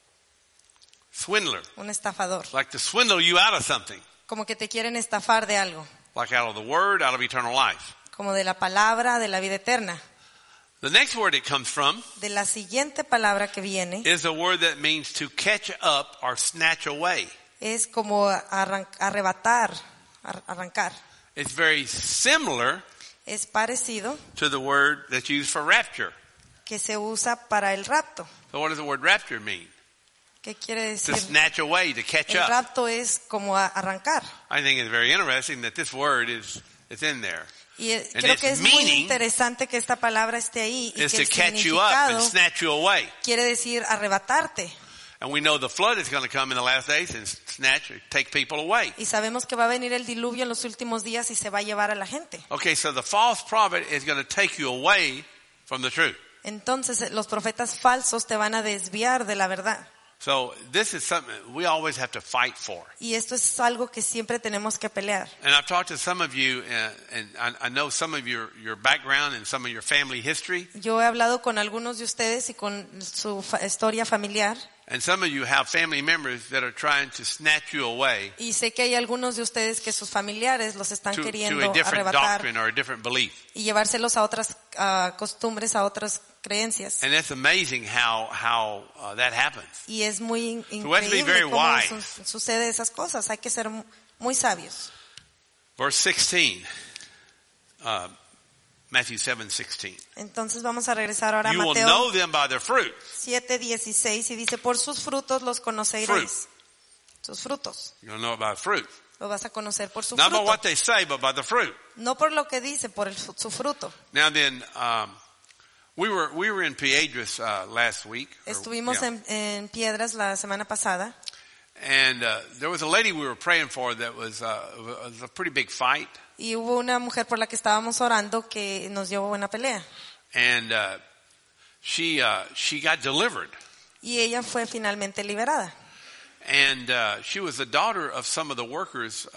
A: Swindler.
B: Un estafador.
A: Like to swindle you out of something.
B: Como que te quieren estafar de algo.
A: Like out of the word, out of eternal life.
B: Como de la palabra de la vida eterna.
A: The next word it comes from
B: De la siguiente palabra que viene,
A: is a word that means to catch up or snatch away.
B: es como arrebatar, arrancar.
A: It's very similar
B: Es parecido
A: to the word that's used for rapture.
B: que se usa para el rapto.
A: So what does the word rapture mean?
B: ¿Qué quiere
A: To
B: decir?
A: snatch away, to catch
B: El
A: up.
B: rapto es como arrancar.
A: I think it's very interesting that this word is in there.
B: Y
A: And
B: creo
A: its
B: que es muy
A: meaning
B: interesante que esta palabra esté ahí y
A: Is
B: que
A: to
B: el
A: catch you up and
B: significado
A: snatch you away.
B: quiere decir arrebatarte.
A: And we know the flood is going to come in the last days and snatch or take people away.
B: Y sabemos que va a venir el diluvio en los últimos días y se va a llevar a la gente.
A: Okay, so the false prophet is going to take you away from the truth.
B: Entonces los profetas falsos te van a desviar de la verdad.
A: So this is something we always have to fight for.
B: Y esto es algo que siempre tenemos que pelear.
A: And I've talked to some of you, and I know some of your background and some of your family history.
B: Yo he hablado con algunos de ustedes y con su historia familiar.
A: And some of you have family members that are trying to snatch you away
B: Y sé que hay algunos de ustedes que sus familiares los están
A: to
B: queriendo
A: a different
B: arrebatar
A: doctrine or a different belief.
B: y llevárselos a otras costumbres, a otras creencias.
A: And it's amazing how that happens.
B: Y es muy
A: we have to be very
B: increíble cómo
A: wise.
B: sucede esas cosas. Hay que ser muy sabios.
A: Verse 16, Matthew 7:16.
B: Entonces vamos a regresar ahora a
A: You will
B: Mateo
A: know them by their fruit.
B: 7:16 y dice, por sus frutos los conoceréis.
A: Fruit.
B: Sus frutos.
A: You're going to know it by the fruit.
B: Lo vas a conocer por su
A: Not by
B: fruto.
A: what they say, but by the fruit.
B: No por lo que dice, por su fruto.
A: Now then, we were in Piedras last week.
B: Estuvimos en Piedras la semana pasada
A: And there was a lady we were praying for that was a pretty big fight.
B: Y hubo una mujer por la que estábamos orando que nos dio buena pelea.
A: And she got delivered.
B: Y ella fue finalmente liberada.
A: And she was the daughter of some of the workers,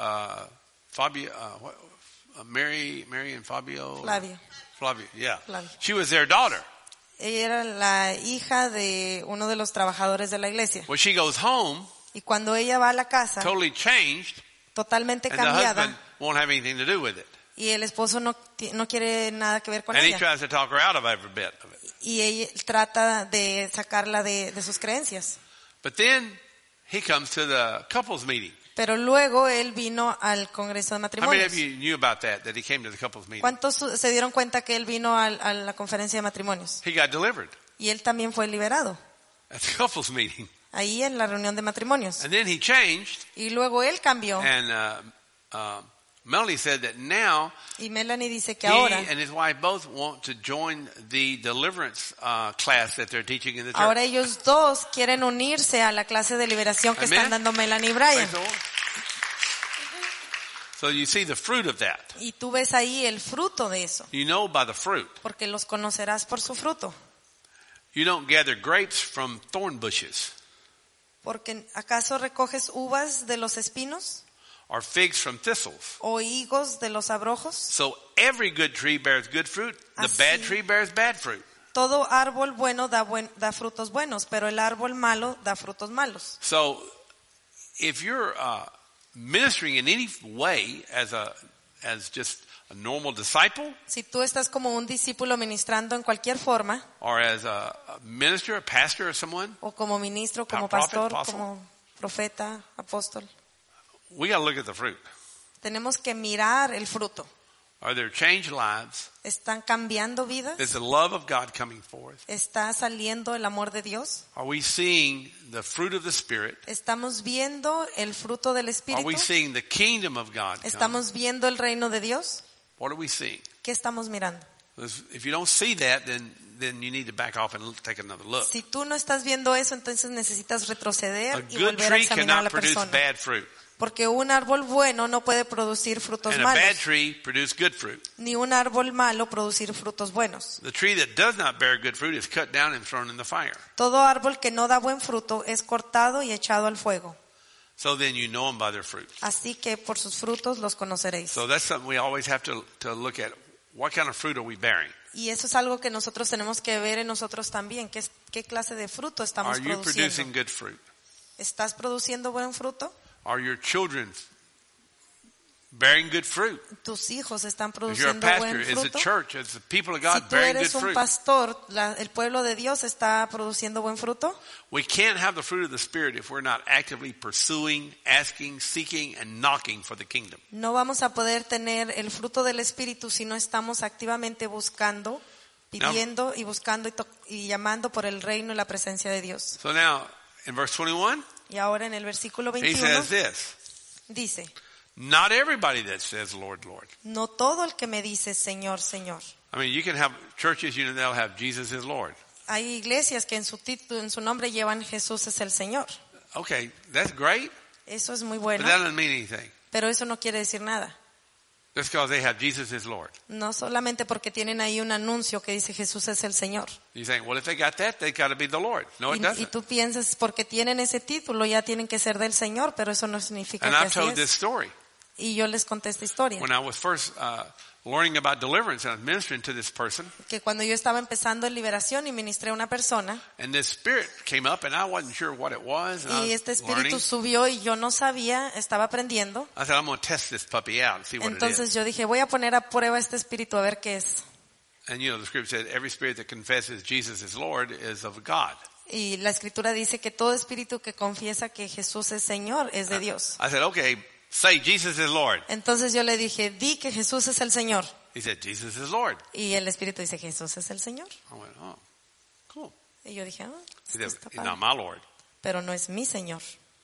A: Mary and Flavio, yeah.
B: Flavio.
A: She was their daughter.
B: Ella era la hija de uno de los trabajadores de la iglesia.
A: When she goes home,
B: Y cuando ella va a la casa,
A: totally changed,
B: totalmente
A: and the
B: cambiada,
A: husband won't have anything to do with it.
B: y el esposo no quiere nada que ver con
A: And he
B: ella.
A: tries to talk her out of every bit of it.
B: Y ella trata de sacarla de sus creencias.
A: But then he comes to the couples meeting.
B: Pero luego él vino al Congreso de
A: How many
B: Matrimonios.
A: of you knew about that he came to the couples meeting?
B: ¿Cuántos se dieron cuenta que él vino a la conferencia de matrimonios?
A: He got delivered
B: Y él también fue liberado,
A: at the couples meeting.
B: ahí en la reunión de matrimonios.
A: And then he changed,
B: Y luego él cambió.
A: and Melanie said that now
B: Y Melanie dice que
A: he
B: ahora
A: and his wife both want to join the deliverance class that they're teaching in the church.
B: Ahora ellos dos quieren unirse a la clase de liberación que
A: Amen.
B: están dando Melanie y Brian.
A: Praise the Lord. So you see the fruit of that.
B: Y tú ves ahí el fruto de eso,
A: You know by the fruit.
B: porque los conocerás por su fruto.
A: You don't gather grapes from thorn bushes
B: Porque ¿acaso recoges uvas de los espinos
A: or figs from thistles.
B: o higos de los abrojos?
A: So every good tree bears good fruit. The
B: Así.
A: bad tree bears bad fruit.
B: Todo árbol bueno da frutos buenos, pero el árbol malo da frutos malos.
A: So if you're ministering in any way as just a normal disciple,
B: Si tú estás como un discípulo ministrando en cualquier forma,
A: or as a minister, a pastor, or someone,
B: o como ministro, como
A: Prophet,
B: pastor,
A: apostle.
B: como profeta, apóstol,
A: we got to look at the fruit.
B: tenemos que mirar el fruto.
A: Are there changed lives?
B: ¿Están cambiando vidas?
A: Is the love of God coming forth?
B: ¿Está saliendo el amor de Dios?
A: Are we seeing the fruit of the Spirit?
B: ¿Estamos viendo el fruto del
A: Are
B: Espíritu?
A: we seeing the kingdom of God come?
B: ¿Estamos viendo el reino de Dios?
A: What are we seeing?
B: ¿Qué estamos mirando?
A: If you don't see that, then you need to back off and take another look.
B: Si tú no estás viendo eso, entonces necesitas
A: A
B: retroceder y
A: good
B: volver a
A: tree
B: examinar a
A: cannot
B: la
A: produce
B: persona.
A: bad fruit,
B: Porque un árbol bueno no puede producir frutos
A: and a bad
B: malos,
A: tree produce good fruit.
B: ni un árbol malo producir frutos buenos.
A: The tree that does not bear good fruit is cut down and thrown in the fire.
B: Todo árbol que no da buen fruto es cortado y echado al fuego.
A: So then you know them by their fruit.
B: Así que por sus frutos los conoceréis.
A: So that's something we always have to look at. What kind of fruit are we bearing?
B: Y eso es algo que nosotros tenemos que ver en nosotros también. ¿Qué clase de fruto estamos
A: Are you
B: produciendo?
A: producing good fruit?
B: ¿Estás produciendo buen fruto?
A: Are your children bearing good fruit?
B: Tus hijos están
A: If you're a
B: produciendo
A: pastor,
B: buen
A: is the
B: fruto.
A: church, is the people of
B: Si
A: God
B: tú
A: bearing good
B: eres un
A: fruit?
B: pastor, el pueblo de Dios está produciendo buen fruto.
A: We can't have the fruit of the Spirit if we're not actively pursuing, asking, seeking, and knocking for the kingdom.
B: No vamos a poder tener el fruto del Espíritu si no estamos activamente buscando, pidiendo y buscando y llamando por el reino y la presencia de Dios.
A: So now, in verse 21,
B: Y ahora en el versículo
A: he
B: 21
A: says this,
B: dice,
A: not everybody that says, Lord, Lord.
B: no todo el que me dice Señor, Señor.
A: I mean, you can have churches, they'll have Jesus is Lord.
B: Hay iglesias que en su título, en su nombre llevan Jesús es el Señor.
A: Okay, that's great,
B: Eso es muy
A: but
B: bueno,
A: that doesn't mean anything.
B: pero eso no quiere decir nada.
A: Just because they have Jesus is Lord.
B: No solamente porque tienen ahí un anuncio que dice Jesús es el Señor.
A: You think, well, if they got that, they got to be the Lord. No, it
B: Y
A: doesn't.
B: tú piensas, porque tienen ese título, ya tienen que ser del Señor, pero eso no significa
A: And
B: que
A: I've
B: así
A: told this
B: es.
A: story.
B: Y yo les conté esta historia,
A: When I was first learning about deliverance, and I was ministering to this person,
B: que cuando yo estaba empezando en liberación y ministré a una persona,
A: and this spirit came up, and I wasn't sure what it was, and I
B: y
A: was
B: este espíritu
A: learning.
B: subió y yo no sabía, estaba aprendiendo.
A: I said, I'm going to test this puppy out and see what it
B: Entonces
A: is.
B: yo dije, voy a poner a prueba este espíritu a ver qué es.
A: And the scripture said, every spirit that confesses Jesus is Lord is of God.
B: Y la escritura dice que todo espíritu que confiesa que Jesús es Señor es de Dios.
A: I said, okay, say Jesus is Lord.
B: Entonces yo le dije, di que Jesús es el Señor.
A: He said, Jesus is Lord.
B: Y el espíritu dice, Jesús es el Señor.
A: I went, oh, cool.
B: Y yo dije,
A: He
B: esto
A: said,
B: está
A: he's
B: padre.
A: not my Lord.
B: Pero no es mi Señor.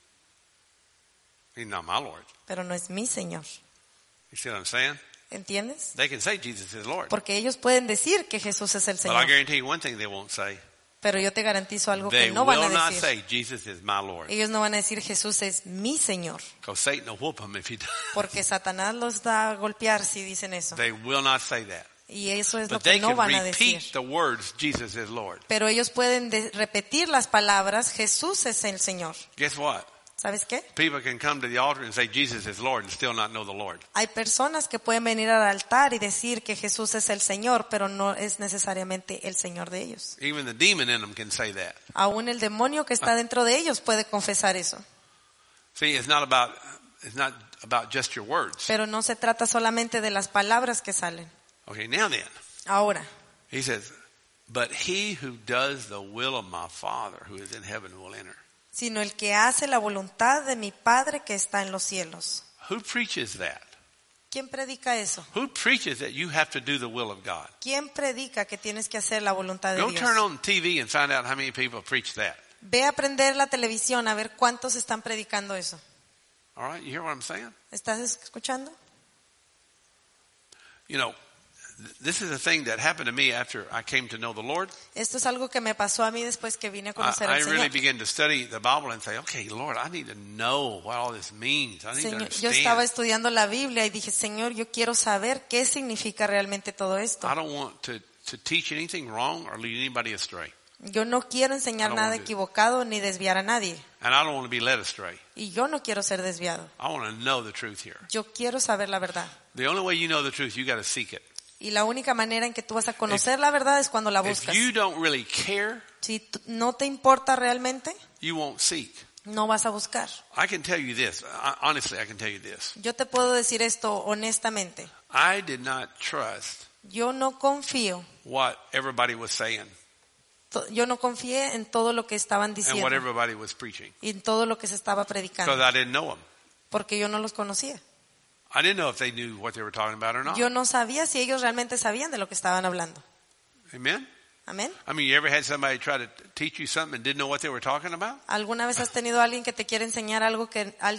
A: He's not my Lord.
B: Pero no es mi Señor.
A: You see what I'm saying?
B: ¿Entiendes?
A: They can say Jesus is Lord.
B: Porque ellos pueden decir que Jesús es el
A: But I
B: Señor.
A: guarantee you one thing they won't say.
B: Pero yo te garantizo algo
A: They
B: que no van a
A: will not
B: decir.
A: say, Jesus is my Lord.
B: Ellos no van a decir Jesús es mi Señor,
A: Because Satan will whoop them if he does.
B: porque Satanás los da a golpear si dicen eso.
A: They will not say that.
B: Y eso es lo
A: But
B: que
A: they
B: no
A: can
B: van a decir.
A: repeat the words, Jesus is Lord.
B: Pero ellos pueden repetir las palabras, Jesús es el Señor.
A: Guess what?
B: ¿Sabes qué?
A: People can come to the altar and say Jesus is Lord and still not know the Lord.
B: Hay personas que pueden venir al altar y decir que Jesús es el Señor, pero no es necesariamente el Señor de ellos.
A: Even the demon in them can say that.
B: Aún el demonio que está dentro de ellos puede confesar eso.
A: See, it's not about just your words.
B: Pero no se trata solamente de las palabras que salen.
A: Okay, now then,
B: Ahora,
A: he says, but he who does the will of my Father who is in heaven will enter.
B: sino el que hace la voluntad de mi Padre que está en los cielos.
A: Who preaches that?
B: ¿Quién predica eso?
A: Who preaches that you have to do the will of God?
B: ¿Quién predica que tienes que hacer la voluntad de
A: Go
B: Dios?
A: turn on TV and find out how many people preach that.
B: Ve a prender la televisión a ver cuántos están predicando eso.
A: All right, you hear what I'm saying?
B: ¿Estás escuchando?
A: You know, this is a thing that happened to me after I came to know the Lord.
B: Esto es algo que me pasó a mí después que vine a conocer
A: I
B: al
A: really
B: Señor.
A: began to study the Bible and say, okay, Lord, I need to know what all this means. I need to
B: Señor, yo estaba
A: understand.
B: estudiando la Biblia y dije, Señor, yo quiero saber qué significa realmente todo esto.
A: I don't want to teach anything wrong or lead anybody astray.
B: Yo no quiero enseñar nada equivocado ni desviar a nadie.
A: And I don't want to be led astray.
B: Y yo no quiero ser desviado.
A: I want to know the truth here.
B: Yo quiero saber la verdad.
A: The only way you know the truth, you got to seek it.
B: Y la única manera en que tú vas a conocer la verdad es cuando la
A: If
B: buscas.
A: you don't really care,
B: Si no te importa realmente,
A: you won't seek.
B: no vas a buscar.
A: I can tell you this. Honestly, I can tell you this.
B: Yo te puedo decir esto honestamente.
A: I did not trust
B: Yo no confío.
A: what everybody was saying
B: Yo no confié en todo lo que estaban
A: and what
B: diciendo
A: everybody was preaching
B: y en todo lo que se estaba
A: because
B: predicando,
A: I didn't know them.
B: porque yo no los conocía.
A: I didn't know if they knew what they were talking about or not.
B: Yo no sabía si ellos realmente sabían de lo que estaban hablando.
A: Amen?
B: Amén.
A: I mean, you ever had somebody try to teach you something and didn't know what they were talking about?
B: ¿Alguna vez has tenido a alguien que te quiere enseñar algo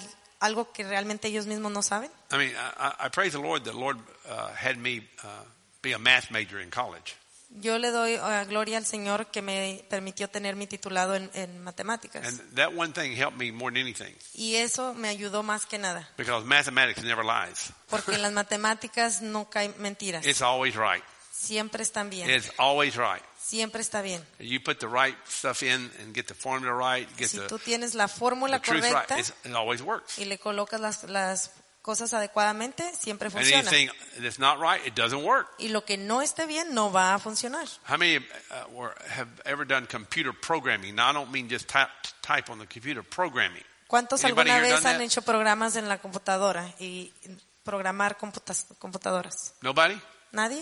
B: que realmente ellos mismos no saben?
A: I mean, I praise the Lord that the Lord had me be a math major in college.
B: Yo le doy gloria al Señor que me permitió tener mi titulado en matemáticas.
A: And that one thing helped me more than anything
B: Y eso me ayudó más que nada,
A: because mathematics never lies.
B: porque en las matemáticas no caen mentiras.
A: It's always right.
B: Siempre están bien.
A: It's always right.
B: Siempre está bien.
A: You put the right stuff in and get the formula right, get
B: Si
A: the
B: tú tienes la fórmula
A: truth right,
B: correcta
A: it always works.
B: y le colocas las cosas adecuadamente, siempre
A: And
B: funciona.
A: anything that's not right, it doesn't work.
B: Y lo que no esté bien no va a funcionar.
A: How many have ever done computer programming? Now, I don't mean just type on the computer, programming.
B: ¿Cuántos
A: Anybody
B: alguna
A: here
B: vez
A: done
B: han
A: that?
B: hecho programas en la computadora y programar computadoras?
A: Nobody?
B: ¿Nadie?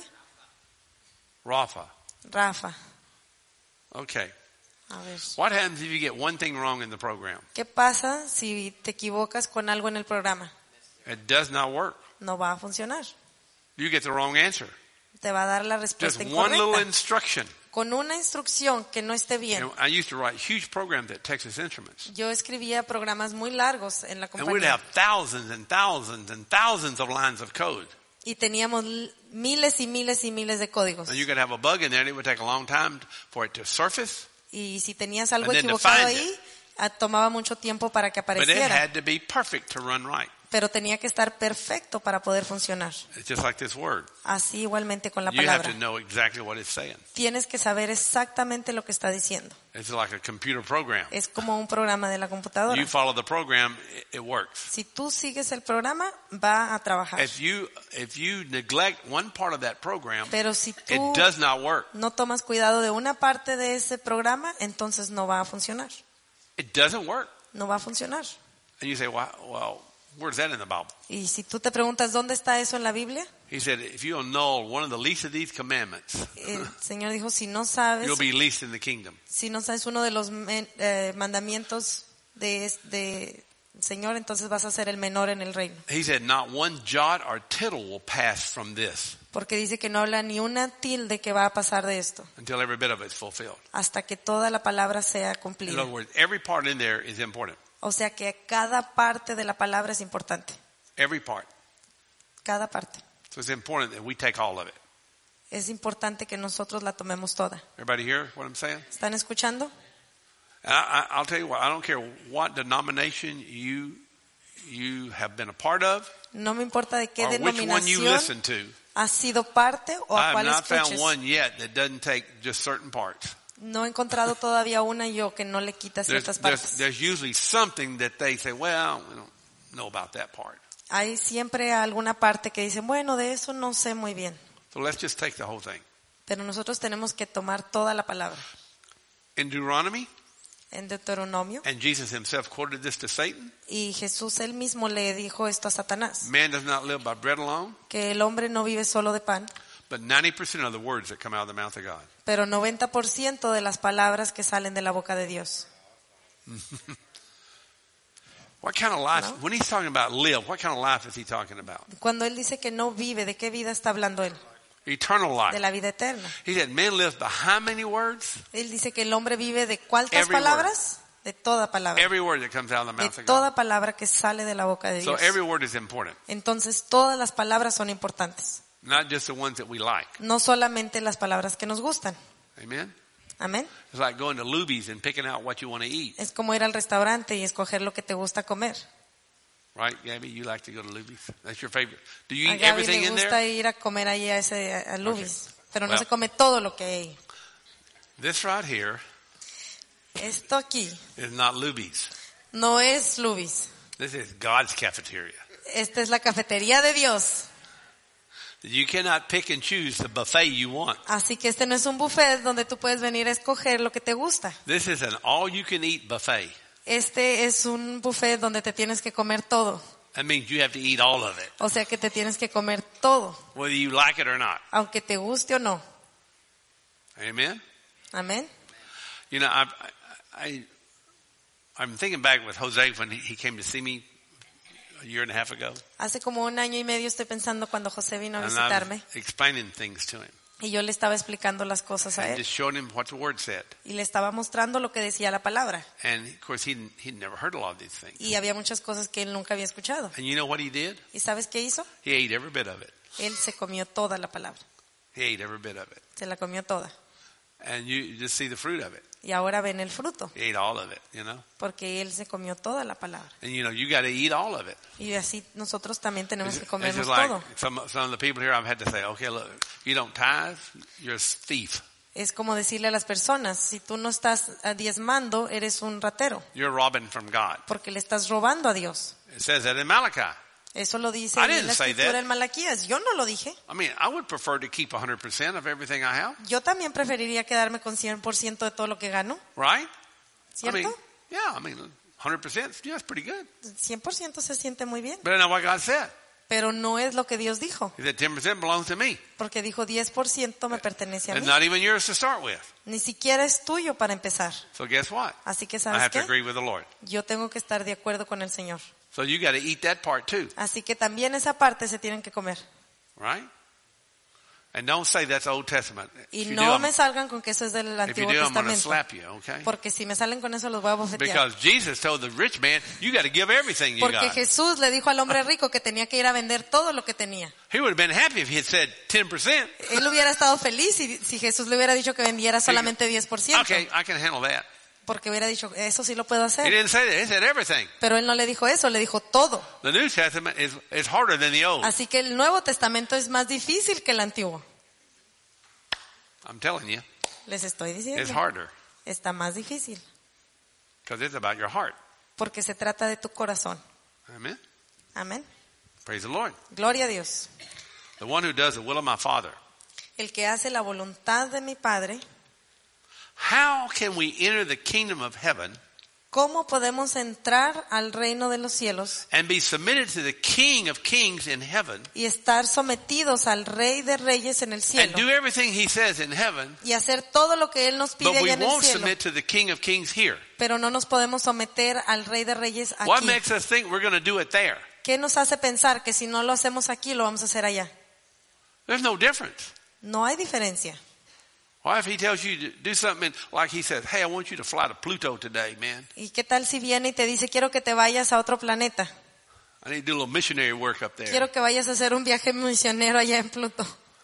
A: Rafa.
B: Rafa,
A: Okay.
B: a ver.
A: What happens if you get one thing wrong in the program?
B: ¿Qué pasa si te equivocas con algo en el programa?
A: It does not work.
B: No va a funcionar.
A: You get the wrong answer.
B: Te va a dar la
A: Just
B: respuesta
A: one little
B: incorrecta.
A: instruction.
B: Con una instrucción que no esté bien.
A: And I used to write huge programs at Texas Instruments.
B: Yo escribía programas muy largos en la
A: And we'd
B: compañía
A: have thousands and thousands and thousands of lines of code.
B: y teníamos miles y miles y miles de códigos.
A: And you could have a bug in there and it would take a long time for it to surface.
B: Y si tenías algo
A: And then to
B: equivocado
A: find
B: ahí, tomaba mucho tiempo para que
A: But it
B: apareciera.
A: had to be perfect to run right.
B: Pero tenía que estar perfecto para poder funcionar.
A: It's just like this word.
B: Así igualmente con la
A: You have
B: palabra.
A: to know exactly what it's saying.
B: Tienes que saber exactamente lo que está diciendo.
A: It's like a computer program.
B: Es como un programa de la computadora.
A: You follow the program, it works.
B: Si tú sigues el programa, va a trabajar.
A: If you neglect one part of that program,
B: Pero si
A: it
B: tú
A: does not work.
B: no tomas cuidado de una parte de ese programa, entonces no va a funcionar.
A: It doesn't work.
B: No va a funcionar.
A: And you say, well, where's that in the Bible?
B: Y si tú te preguntas dónde está eso en la Biblia,
A: He said, if you annul one of the least of these commandments,
B: el Señor dijo, si no sabes
A: you'll be least in the kingdom.
B: uno de los mandamientos de Señor, entonces vas a ser el menor en el reino.
A: He said, not one jot or tittle will pass from this
B: Porque dice que no habla ni una tilde que va a pasar de esto,
A: until every bit of it's fulfilled.
B: hasta que toda la palabra sea
A: In
B: cumplida.
A: other words, every part in there is important.
B: O sea que cada parte de la palabra es importante.
A: Every part.
B: Cada parte.
A: So it's important that we take all of it.
B: es importante que nosotros la tomemos toda.
A: Everybody hear what I'm saying?
B: ¿Están escuchando?
A: I'll tell you what, I don't care what denomination you have been a part of
B: No me importa de qué
A: or which one you
B: denominación
A: listen to.
B: has sido parte o
A: I
B: a
A: have
B: cuál
A: not found
B: escuches.
A: one yet that doesn't take just certain parts.
B: No he encontrado todavía una yo que no le quita ciertas partes.
A: There's usually something that they say, well, we don't know about that part.
B: Hay siempre alguna parte que dicen, bueno, de eso no sé muy bien.
A: So let's just take the whole thing.
B: Pero nosotros tenemos que tomar toda la palabra.
A: In Deuteronomy,
B: En Deuteronomio,
A: and Jesus himself quoted this to Satan,
B: y Jesús él mismo le dijo esto a Satanás,
A: man does not live by bread alone,
B: que el hombre no vive solo de pan,
A: but 90% of the words that come out of the mouth of God.
B: pero 90% de las palabras que salen de la boca de Dios.
A: What kind of life,
B: No.
A: when he's talking about live, what kind of life is he talking about?
B: Cuando él dice que no vive, ¿de qué vida está hablando él?
A: Eternal
B: De
A: life.
B: la vida eterna.
A: He said, man lives by how many words?
B: Él dice que el hombre vive de ¿cuántas
A: Every
B: palabras? De toda palabra.
A: Every word that comes out of the
B: De
A: mouth of God.
B: toda palabra que sale de la boca de
A: So
B: Dios.
A: every word is important,
B: Entonces todas las palabras son importantes.
A: not just the ones that we like.
B: No solamente las palabras que nos gustan.
A: Amen?
B: Amén.
A: It's like going to Luby's and picking out what you want to eat.
B: Es como ir al restaurante y escoger lo que te gusta comer.
A: Right, Gabby? You like to go to Luby's? That's your favorite. Do you
B: A
A: eat
B: Gaby
A: everything
B: le
A: in
B: gusta
A: there?
B: ir a comer ahí a Luby's, pero no
A: Well.
B: se come todo lo que hay.
A: This right here
B: Esto aquí
A: is not Luby's.
B: no es Luby's.
A: This is God's cafeteria.
B: Esta es la cafetería de Dios.
A: You cannot pick and choose the buffet you want.
B: Así que este no es un buffet donde tú puedes venir a escoger lo que te gusta.
A: This is an all-you-can-eat buffet.
B: Este es un buffet donde te tienes que comer todo.
A: That means you have to eat all of it,
B: O sea que te tienes que comer todo,
A: whether you like it or not.
B: aunque te guste o no.
A: Amen?
B: Amén.
A: You know, I'm thinking back with Jose when he came to see me a year and a half ago.
B: Hace como 1 año y medio estoy pensando cuando José vino a
A: And I
B: visitarme
A: was explaining things to him.
B: y yo le estaba explicando las cosas a
A: And
B: él
A: just showing him what the word said.
B: y le estaba mostrando lo que decía la palabra.
A: And of course, he'd never heard a lot of these things.
B: Y había muchas cosas que él nunca había escuchado.
A: And you know what he did?
B: ¿Y sabes qué hizo?
A: He ate every bit of it.
B: Él se comió toda la palabra.
A: He ate every bit of it.
B: Se la comió toda.
A: And you just see the fruit of it.
B: Y ahora ven el fruto,
A: He ate all of it, you know.
B: porque él se comió toda la palabra.
A: And you know, you got to eat all of it.
B: Y así nosotros también tenemos que
A: It's
B: comernos
A: just like
B: todo.
A: some of the people here I've had to say, okay, look, you don't tithe, you're a thief.
B: Es como decirle a las personas, si tú no estás diezmando, eres un ratero,
A: You're robbing from God.
B: porque le estás robando a Dios.
A: It says that in Malachi.
B: Eso lo dice
A: I
B: ahí en
A: didn't
B: la
A: say
B: escritura
A: that.
B: en Malaquías. Yo no lo dije.
A: I mean, I would prefer to keep 100% of everything I have,
B: Yo también preferiría quedarme con 100% de todo lo que gano,
A: right?
B: ¿cierto?
A: I mean, yeah, I mean, 100%, yeah, that's pretty good.
B: 100% se siente muy bien,
A: But that's not what God said.
B: pero no es lo que Dios dijo,
A: He said 10% belongs to me.
B: porque dijo 10% me pertenece a
A: It's
B: mí.
A: not even yours to start with.
B: Ni siquiera es tuyo para empezar.
A: So guess what?
B: Así que
A: I
B: ¿sabes
A: have to
B: qué?
A: agree with the Lord.
B: Yo tengo que estar de acuerdo con el Señor.
A: So you got to eat that part too,
B: Así que también esa parte se tienen que comer.
A: right? And don't say that's Old Testament.
B: Y
A: If you
B: no
A: do,
B: me salgan con que eso es del
A: if you
B: Antiguo
A: do, I'm going to
B: Testamento.
A: slap you, okay?
B: Porque si me salen con eso los voy a bofetear.
A: Because Jesus told the rich man, you got to give everything you
B: Porque
A: got.
B: Jesús le dijo al hombre rico que tenía que ir a vender todo lo que tenía.
A: He would have been happy if he had said 10%.
B: Él hubiera estado feliz si Jesús le hubiera dicho que vendiera solamente 10%.
A: Okay, I can handle that.
B: Porque hubiera dicho, eso sí lo puedo
A: He
B: hacer.
A: didn't say that. He said everything.
B: Pero él no le dijo eso, le dijo todo.
A: The New Testament is harder than the Old.
B: Así que el Nuevo Testamento es más difícil que el Antiguo.
A: I'm telling you,
B: Les estoy
A: it's
B: diciendo.
A: harder
B: Está más difícil.
A: because it's about your heart.
B: Porque se trata de tu corazón.
A: Amen.
B: Amén.
A: Praise the Lord.
B: Gloria a Dios.
A: The one who does the will of my Father.
B: El que hace la voluntad de mi Padre.
A: How can we enter the kingdom of heaven
B: ¿Cómo podemos entrar al reino de los cielos
A: and be submitted to the King of Kings in heaven
B: y estar sometidos al Rey de Reyes en el
A: and
B: cielo
A: do everything he says in heaven,
B: y hacer todo lo que Él nos pide
A: but we
B: allá en el
A: won't
B: cielo?
A: submit to the King of Kings here?
B: Pero no nos podemos someter al Rey de Reyes
A: What
B: aquí.
A: makes us think we're going to do it there?
B: ¿Qué nos hace pensar que si no lo hacemos aquí, lo vamos a hacer allá?
A: There's no difference.
B: No hay diferencia.
A: What if he tells you to do something like he says, hey, I want you to fly to Pluto today, man.
B: ¿Y qué tal si viene y te dice, quiero que te vayas a otro planeta?
A: I need to do a little missionary work up there.
B: Quiero que vayas a hacer un viaje misionero allá en Pluto.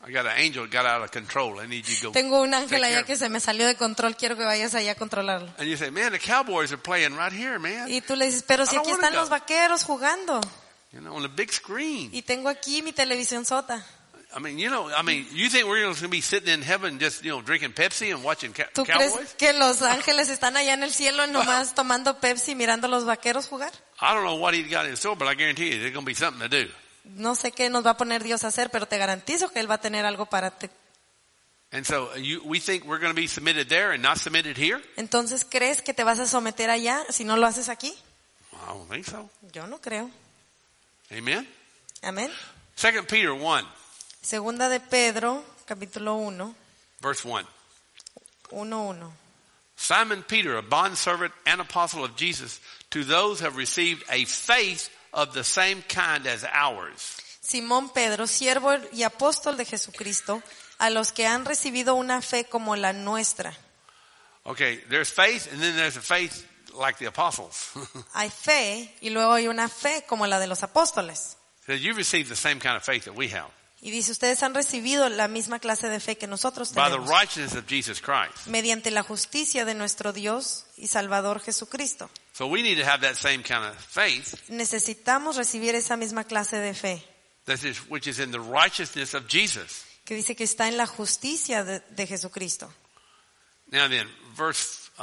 A: I got an angel that got out of control. I need you to go.
B: Tengo un ángel
A: take
B: allá
A: care
B: que
A: of
B: se me salió de control, quiero que vayas allá a controlarlo.
A: it." And you say, "Man, the Cowboys are playing right here, man.
B: Y tú le dices, pero si
A: I don't
B: aquí
A: wanna
B: están
A: go.
B: los vaqueros jugando.
A: You know, on the big screen."
B: Y tengo aquí mi televisión sota.
A: I mean, you think we're going to be sitting in heaven just, drinking Pepsi and watching
B: ¿Tú crees
A: Cowboys?
B: que los ángeles están allá en el cielo nomás tomando Pepsi mirando a los vaqueros jugar?
A: I don't know what he's got in store, but I guarantee you there's going to be something to do.
B: No sé qué nos va a poner Dios a hacer, pero te garantizo que Él va a tener algo para ti.
A: And so we think we're going to be submitted there and not submitted here?
B: Entonces, ¿crees que te vas a someter allá si no lo haces aquí?
A: I don't think so.
B: Yo no creo.
A: Amen?
B: Amén.
A: 2 Peter 1,
B: Segunda de Pedro, capítulo 1,
A: verse 1.
B: 1:1.
A: Simon Peter, a bondservant and apostle of Jesus, to those who have received a faith of the same kind as ours.
B: Simón Pedro, siervo y apóstol de Jesucristo, a los que han recibido una fe como la nuestra.
A: Okay, there's faith, and then there's a faith like the apostles.
B: Hay fe y luego hay una fe como la de los apóstoles.
A: So you've received the same kind of faith that we have.
B: Y dice, ustedes han recibido la misma clase de fe que nosotros
A: By the
B: tenemos,
A: righteousness of Jesus Christ.
B: mediante la justicia de nuestro Dios y Salvador Jesucristo.
A: So we need to have that same kind of faith,
B: Necesitamos recibir esa misma clase de fe,
A: which is in the righteousness of Jesus.
B: que dice que está en la justicia de Jesucristo.
A: Now then, verse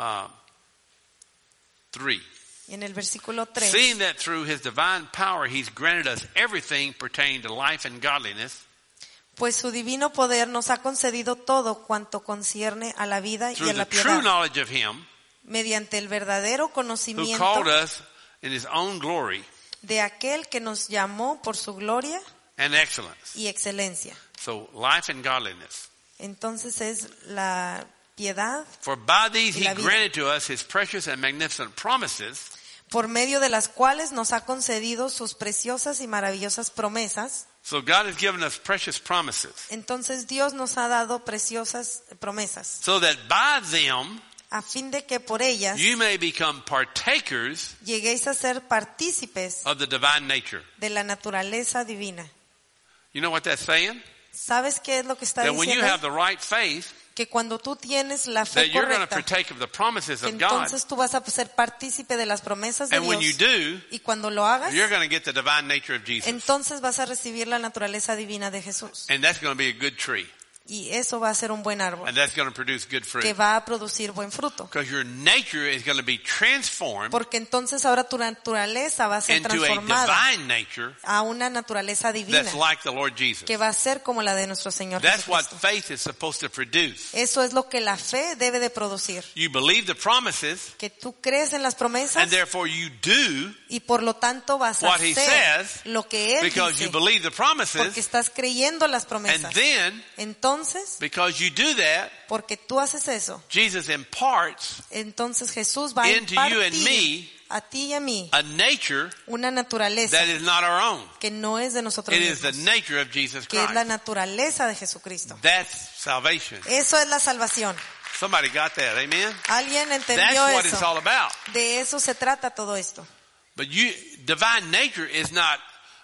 A: 3.
B: Y en el versículo 3,
A: Seeing that through his divine power he's granted us everything pertaining to life and godliness,
B: pues su divino poder nos ha concedido todo cuanto concierne a la vida y
A: through
B: a la
A: the true
B: piedad,
A: knowledge of him
B: mediante el verdadero
A: who
B: conocimiento
A: called us in his own glory
B: de aquel que nos llamó por su gloria
A: and excellence.
B: y excelencia.
A: So life and godliness.
B: Entonces es la piedad,
A: For by these
B: Y
A: he
B: la vida.
A: granted to us his precious and magnificent promises,
B: por medio de las cuales nos ha concedido sus preciosas y maravillosas promesas.
A: so God has given us precious promises,
B: Entonces Dios nos ha dado preciosas promesas,
A: so that by them
B: a fin de que por ellas
A: you may become partakers
B: lleguéis a ser partícipes
A: of the divine nature.
B: de la naturaleza divina.
A: You know what that's saying?
B: ¿Sabes qué es lo que está
A: That when you
B: diciendo?
A: have the right faith,
B: Que cuando tú tienes la
A: that
B: fe
A: you're going to
B: correcta,
A: partake of the promises
B: que
A: of God.
B: entonces tú vas a ser partícipe de las promesas de
A: And when you
B: Dios.
A: do,
B: Y cuando lo hagas,
A: you're going to get the divine nature of Jesus.
B: entonces vas a recibir la naturaleza divina de Jesús.
A: And that's going to be a good tree.
B: Y eso va a ser un buen árbol
A: And that's going to produce good
B: que
A: fruit.
B: va a producir buen fruto.
A: Because your nature is going to be transformed
B: Porque entonces ahora tu naturaleza va a ser
A: into a
B: transformada
A: divine nature
B: a una naturaleza divina
A: that's like the Lord Jesus.
B: que va a ser como la de nuestro Señor
A: That's what
B: Jesucristo.
A: faith is supposed to produce.
B: Eso es lo que la fe debe de producir.
A: You believe the promises,
B: Que tú crees en las promesas
A: and therefore you do
B: y por lo tanto vas a
A: what he
B: hacer
A: says
B: lo que Él
A: because
B: dice.
A: you believe the promises,
B: Porque estás creyendo las
A: and
B: promesas.
A: then
B: Entonces,
A: because you do that,
B: porque tú haces eso,
A: Jesus imparts
B: entonces Jesús va a
A: into you and
B: impartir
A: me
B: a ti y a mí
A: a nature
B: una naturaleza
A: that is not our own.
B: que no es de nosotros
A: It is the
B: mismos,
A: nature of Jesus
B: que es la
A: Christ.
B: naturaleza de Jesucristo.
A: That's salvation.
B: Eso es la salvación.
A: Somebody got that, amen?
B: ¿Alguien
A: That's
B: entendió
A: what it's
B: eso?
A: all about.
B: De eso se trata todo esto.
A: But divine nature is not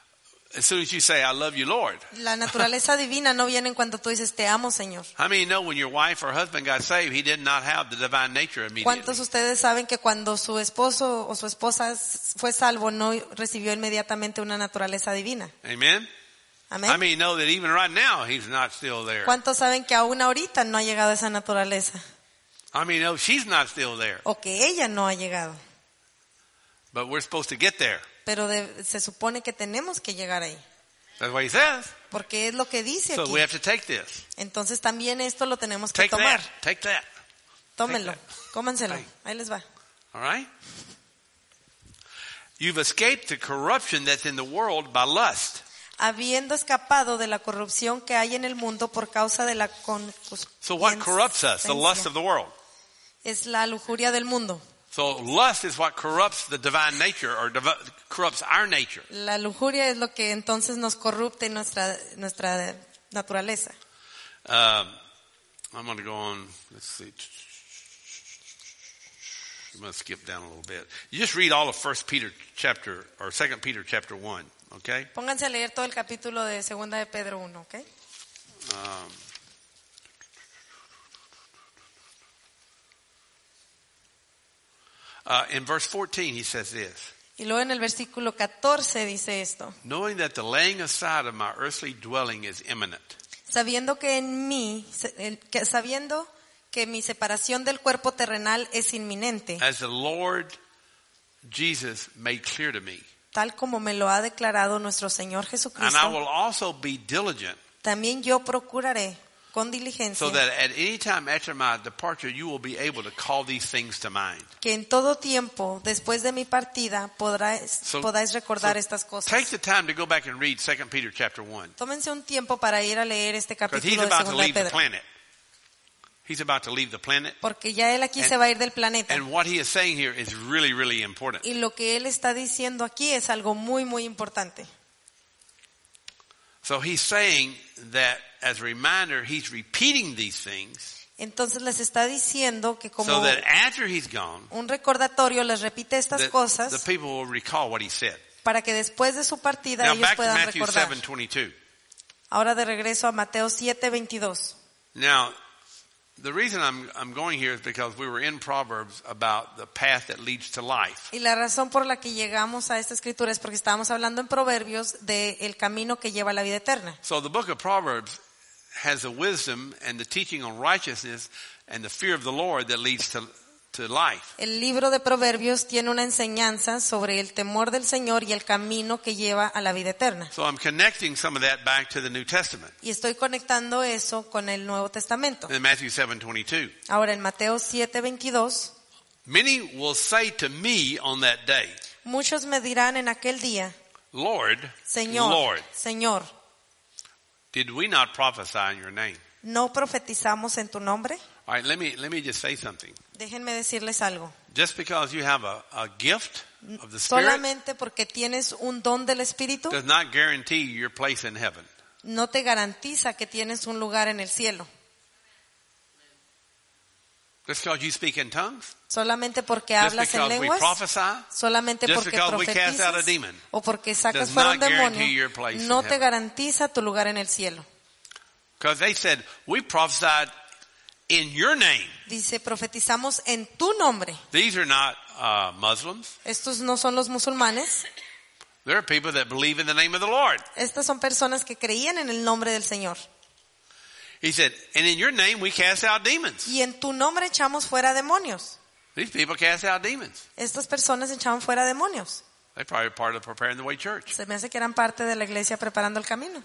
A: as soon as you say, I love you, Lord.
B: La naturaleza divina no viene en cuanto tú dices, te amo, Señor.
A: How many know when your wife or husband got saved, he did not have the divine nature immediately?
B: ¿Cuántos de ustedes saben que cuando su esposo o su esposa fue salvo no recibió inmediatamente una naturaleza divina?
A: Amen?
B: Amén.
A: How many know that even right now, he's not still there?
B: ¿Cuántos saben que aún ahorita no ha llegado esa naturaleza?
A: How many know she's not still there?
B: O que ella no ha llegado.
A: But we're supposed to get there.
B: Pero se supone que tenemos que llegar ahí.
A: That's what he says.
B: Porque es lo que dice
A: So
B: aquí.
A: we have to take this.
B: Entonces también esto lo tenemos que
A: Take
B: tomar.
A: that. Take that.
B: Tómenlo,
A: take that.
B: cómanselo.
A: Right.
B: Ahí les va.
A: All right? You've escaped the corruption that's in the world by lust.
B: Habiendo escapado de la corrupción que hay en el mundo por causa de la
A: So what corrupts us? The lust
B: concupiscencia.
A: of the world.
B: Es la lujuria del mundo.
A: So lust is what corrupts the divine nature or corrupts our nature.
B: La lujuria es lo que entonces nos corrupte nuestra naturaleza.
A: I'm going to go on. Let's see. I'm going to skip down a little bit. You just read all of 1 Peter chapter or 2 Peter chapter 1, okay?
B: Pónganse a leer todo el capítulo de Segunda de Pedro 1, ¿ok?
A: In verse 14 he says this.
B: Y luego en el versículo 14 dice esto.
A: Knowing that the laying aside of my earthly dwelling is imminent.
B: Sabiendo que mi separación del cuerpo terrenal es inminente.
A: As the Lord Jesus made clear to me.
B: Tal como me lo ha declarado nuestro Señor
A: And I
B: Jesucristo.
A: will also be diligent.
B: También yo procuraré con diligencia
A: So that at any time after my departure, you will be able to call these things to mind.
B: que en todo tiempo después de mi partida podáis recordar estas cosas.
A: Take the time to go back and read 2 Peter chapter 1.
B: Tómense un tiempo para ir a leer este
A: Because he's
B: capítulo de
A: about to
B: Segunda de
A: leave the
B: Pedro.
A: planet. He's about to leave the planet.
B: Porque ya él aquí se va a ir del planeta.
A: And what he is saying here is really, really important.
B: Y lo que él está diciendo aquí es algo muy, muy importante.
A: So he's saying that as a reminder, he's repeating these things
B: Entonces les está diciendo que como
A: so that after he's gone,
B: un recordatorio les repite estas
A: the
B: cosas
A: people will recall what he said.
B: para que después de su partida
A: Now
B: ellos
A: back to
B: puedan
A: Matthew
B: recordar.
A: 7:22.
B: Ahora de regreso a Mateo 7:22.
A: Now, the reason I'm going here is because we were in Proverbs about the path that leads to life.
B: Y la razón por la que llegamos a esta escritura es porque estábamos hablando en Proverbios del camino que lleva a la vida eterna.
A: So the book of Proverbs has the wisdom and the teaching on righteousness and the fear of the Lord that leads to life.
B: El libro de Proverbios tiene una enseñanza sobre el temor del Señor y el camino que lleva a la vida eterna.
A: So I'm connecting some of that back to the New Testament.
B: Y estoy conectando eso con el Nuevo Testamento.
A: In Matthew 7:22.
B: Ahora en Mateo 7:22,
A: Many will say to me on that day,
B: muchos me dirán en aquel día,
A: Lord,
B: Señor,
A: Lord,
B: Señor,
A: did we not prophesy in your name?
B: ¿no profetizamos en tu nombre?
A: All right, let me just say something.
B: Déjenme decirles algo.
A: Just because you have a gift of the Spirit
B: Solamente porque tienes un don del Espíritu,
A: does not guarantee your place in heaven.
B: no te garantiza que tienes un lugar en el cielo.
A: Just because you speak in tongues,
B: Solamente porque
A: just
B: hablas en
A: because we
B: lenguas,
A: prophesy,
B: solamente
A: just
B: porque
A: because we cast out a
B: profetizas
A: demon,
B: o porque sacas
A: does
B: fuera un
A: not guarantee
B: demonio,
A: your place in
B: no te
A: heaven.
B: garantiza tu lugar en el cielo.
A: Because they said, we prophesied in your name.
B: Dice, profetizamos en tu nombre.
A: These are not Muslims.
B: Estos no son los musulmanes.
A: There are people that believe in the name of the Lord.
B: Estas son personas que creían en el nombre del Señor.
A: He said, and in your name we cast out demons.
B: Y en tu nombre echamos fuera demonios.
A: These people cast out demons.
B: Estas personas echaban fuera demonios.
A: They're probably part of the Preparing the Way church.
B: Se me hace que eran parte de la iglesia preparando el camino.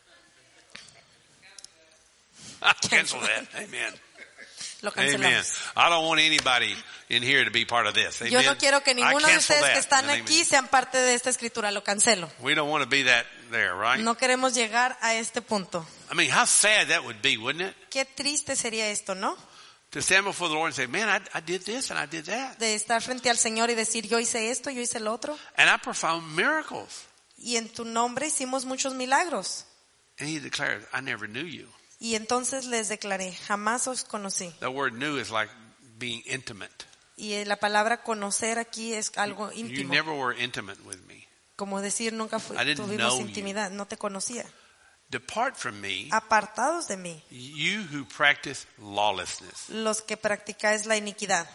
A: Cancel that. Amen.
B: Lo
A: Amen.
B: cancelamos.
A: I don't want anybody in here to be part of this. Amen.
B: Yo no quiero que
A: I
B: ninguno de
A: cancel
B: ustedes
A: that
B: que están
A: in the name of
B: aquí
A: Jesus.
B: sean parte de esta escritura. Lo cancelo.
A: We don't want to be that there, right?
B: No queremos llegar a este punto.
A: I mean, how sad that would be, wouldn't it?
B: Qué triste sería esto, ¿no?
A: To stand before the Lord and say, man, I did this and I did that.
B: De estar frente al Señor y decir, yo hice esto, yo hice lo otro.
A: And I performed miracles.
B: Y en tu nombre hicimos muchos milagros.
A: And he declared, I never knew you.
B: Y entonces les declaré, jamás os conocí.
A: That word knew is like being intimate.
B: Y la palabra conocer aquí es algo
A: You
B: íntimo.
A: never were intimate with me.
B: Como decir, nunca
A: I didn't
B: tuvimos
A: know you.
B: intimidad, no te conocía.
A: Depart from me,
B: Apartados de mí,
A: you who practice lawlessness.
B: los que practicáis la iniquidad.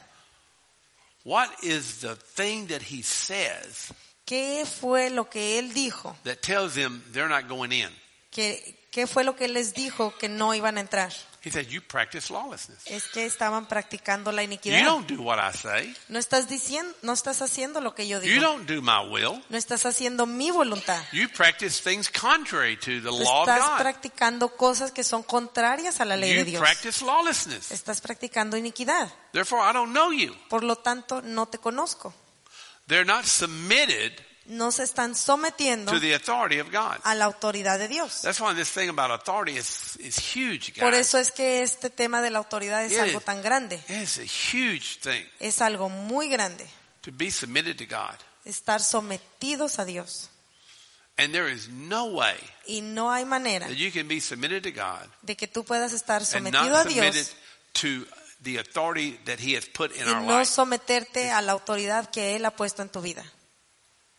A: What is the thing that he says
B: ¿Qué fue lo que él dijo?
A: that tells them they're not going in?
B: ¿Qué fue lo que él les dijo que no iban a entrar?
A: He said, you practice lawlessness.
B: Es que estaban practicando la
A: You
B: iniquidad.
A: don't do what I say.
B: No estás haciendo lo que yo
A: You
B: digo.
A: don't do my will.
B: No estás haciendo mi voluntad.
A: You practice things contrary to the
B: Tú
A: law of
B: estás
A: God.
B: practicando cosas que son contrarias a la ley de
A: You
B: Dios.
A: practice lawlessness.
B: Estás practicando iniquidad.
A: Therefore, I don't know you.
B: Por lo tanto, no te conozco.
A: They're not submitted
B: No se están sometiendo
A: to the authority of God.
B: a la autoridad de Dios.
A: That's why this thing about authority is huge,
B: Por
A: guys.
B: eso es que este tema de la autoridad es
A: It
B: algo
A: is.
B: tan grande.
A: It's a huge thing
B: Es algo muy grande.
A: to be submitted to God.
B: Estar sometidos a Dios.
A: And there is no way
B: Y no hay manera
A: that you can be submitted to God
B: de que tú puedas estar
A: and
B: sometido
A: not
B: a
A: submitted
B: Dios
A: to the authority that He has put in
B: y
A: our
B: no
A: life.
B: someterte a la autoridad que Él ha puesto en tu vida.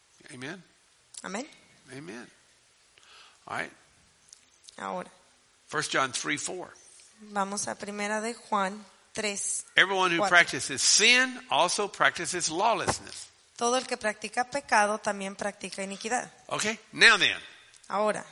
A: Amen.
B: Amén.
A: Amen. All right.
B: Ahora,
A: 1 John 3:4.
B: Vamos a primera de Juan 3.
A: Everyone who
B: 4.
A: practices sin also practices lawlessness.
B: Todo el que practica pecado también practica iniquidad.
A: Okay? Now then,
B: Ahora,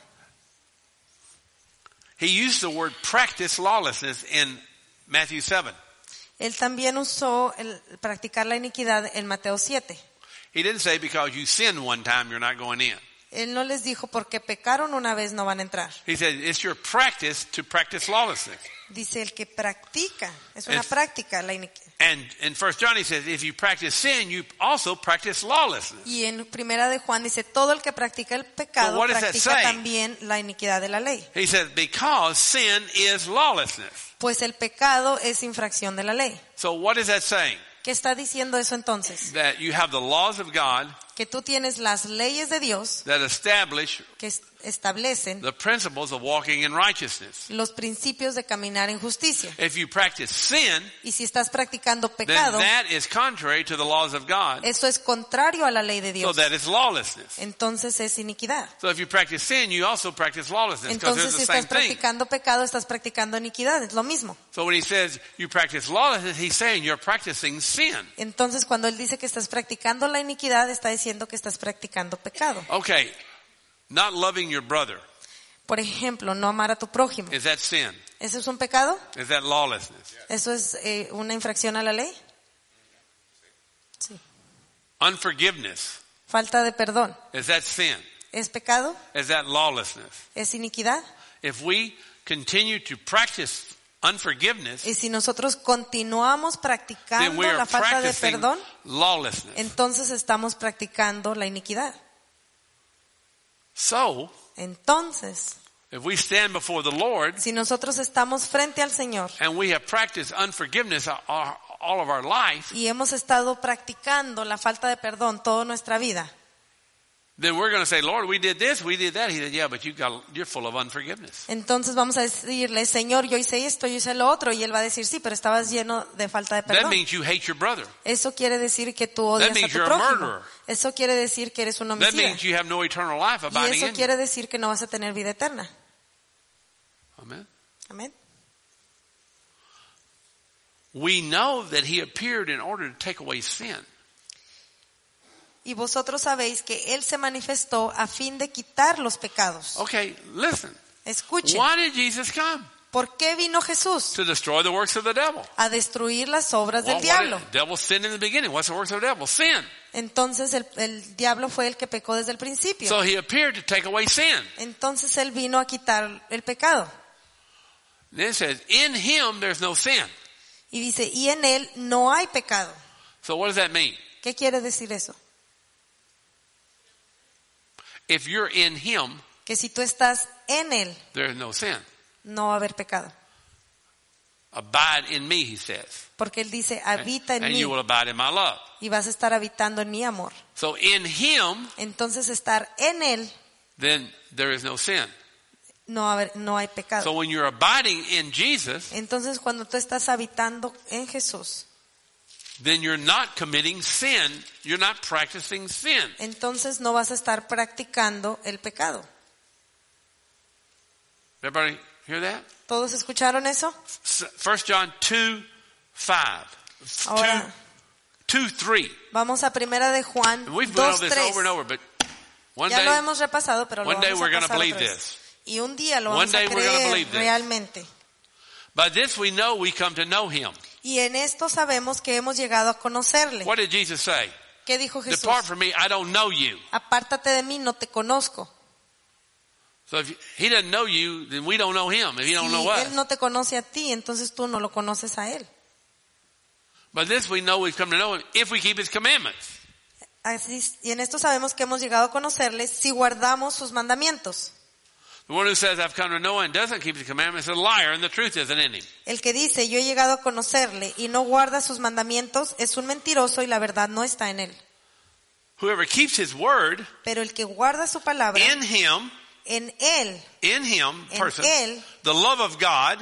A: he used the word practice lawlessness in Matthew 7.
B: él también usó el practicar la iniquidad en Mateo 7.
A: He didn't say because you sin one time you're not going in.
B: Él no les dijo porque pecaron una vez no van a entrar.
A: He said it's your practice to practice lawlessness.
B: Dice el que practica, es una
A: Es-
B: práctica la iniquidad.
A: And in 1 John he says if you practice sin, you also practice lawlessness.
B: Y en primera de Juan dice todo el que practica el
A: So
B: pecado
A: what does that
B: practica
A: say?
B: también la iniquidad de la ley.
A: He says because sin is lawlessness.
B: Pues el pecado es infracción de la ley.
A: So what is that saying?
B: ¿Qué está diciendo eso entonces?
A: That you have the laws of God
B: Que tú tienes las leyes de Dios
A: that establish
B: que establecen
A: the principles of walking in righteousness.
B: los principios de caminar en justicia.
A: If you practice sin,
B: Y si estás practicando
A: then
B: pecado,
A: that is contrary to the laws of God.
B: eso es contrario a la ley de
A: So
B: Dios.
A: that is lawlessness.
B: Entonces es iniquidad.
A: So if you practice sin, you also practice lawlessness because they're
B: Entonces si
A: the same
B: estás
A: thing.
B: practicando pecado, estás practicando iniquidad. Es lo mismo.
A: So when he says you practice lawlessness, he's saying you're practicing sin.
B: Entonces cuando él dice que estás practicando la iniquidad, está diciendo que estás practicando pecado.
A: Okay, not loving your brother,
B: Por ejemplo, no amar a tu prójimo.
A: is that sin?
B: ¿Eso es un pecado?
A: Is that lawlessness?
B: ¿Eso es una infracción a la ley? Sí.
A: Unforgiveness,
B: Falta de perdón.
A: is that sin?
B: ¿Es pecado?
A: Is that lawlessness?
B: ¿Es iniquidad?
A: If we continue to practice unforgiveness,
B: Y si nosotros continuamos
A: then
B: practicando
A: we are
B: la falta de
A: practicing
B: perdón,
A: lawlessness.
B: entonces estamos practicando la iniquidad.
A: So,
B: Entonces,
A: if we stand before the Lord
B: si nosotros estamos frente al Señor
A: and we have practiced unforgiveness all of our life,
B: y hemos estado practicando la falta de perdón toda nuestra vida,
A: then we're going to say, Lord, we did this, we did that. He said, yeah, but you're full of unforgiveness.
B: entonces vamos a decirle, Señor, yo hice esto, yo hice lo otro, y Él va a decir, sí, pero estabas lleno de falta de
A: That
B: perdón.
A: means you hate your brother.
B: Eso quiere decir que tú odias
A: That
B: a
A: means
B: tu
A: you're a
B: prójimo.
A: murderer.
B: Eso quiere decir que eres un
A: That
B: homicida.
A: means you have no eternal life
B: Y
A: abiding
B: eso
A: in you.
B: quiere decir que no vas a tener vida eterna.
A: Amen.
B: Amén.
A: We know that he appeared in order to take away sin.
B: Y vosotros sabéis que Él se manifestó a fin de quitar los pecados.
A: Okay, listen.
B: Escuchen,
A: Why did Jesus come?
B: ¿por qué vino Jesús?
A: To destroy the works of the devil.
B: A destruir las obras del
A: What
B: diablo.
A: did the devil sin in the beginning? What's the works of the devil? Sin.
B: Entonces el diablo fue el que pecó desde el principio.
A: So he appeared to take away sin.
B: Entonces Él vino a quitar el pecado.
A: Then it says, in him there's no sin.
B: Y dice, y en Él no hay pecado.
A: So what does that mean?
B: ¿Qué quiere decir eso?
A: If you're in him,
B: Que si tú estás en Él,
A: there's no sin.
B: no va a haber pecado.
A: Abide in me, he says.
B: Porque Él dice, habita en
A: And
B: mí
A: you will abide in my love.
B: y vas a estar habitando en mi amor.
A: So in him,
B: Entonces estar en Él,
A: then there is no sin.
B: no hay pecado.
A: So when you're abiding in Jesus,
B: Entonces cuando tú estás habitando en Jesús,
A: then you're not committing sin. You're not practicing sin.
B: entonces no vas a estar practicando el pecado.
A: Everybody hear that?
B: ¿Todos escucharon eso?
A: 1 John 2:5.
B: Ahora
A: 2:3.
B: vamos a primera de Juan
A: And we've been over this
B: 2:3.
A: over and over, but one
B: Ya lo
A: day,
B: hemos repasado, pero lo
A: one day
B: vamos
A: we're
B: a
A: going to
B: pasar
A: believe
B: otra vez.
A: this.
B: Y un día lo
A: One
B: vamos a
A: day we're gonna
B: creer
A: believe this.
B: realmente.
A: By this we know we come to know him.
B: Y en esto sabemos que hemos llegado a conocerle.
A: What did Jesus say?
B: ¿Qué dijo Jesús?
A: Depart from me, I don't know you.
B: Apártate de mí, no te conozco.
A: So if he doesn't know you, then we don't know him if he don't
B: Si
A: know us.
B: Él no te conoce a ti, entonces tú no lo conoces a Él.
A: By this we know we've come to know him if we keep his commandments.
B: Y en esto sabemos que hemos llegado a conocerle si guardamos sus mandamientos.
A: The one who says I've come to know him and doesn't keep his commandments is a liar and the truth isn't in him.
B: El que dice yo he llegado a conocerle y no guarda sus mandamientos es un mentiroso y la verdad no está en él.
A: Whoever keeps his word
B: Pero el que guarda su palabra,
A: in him,
B: en él,
A: person,
B: él,
A: the love of God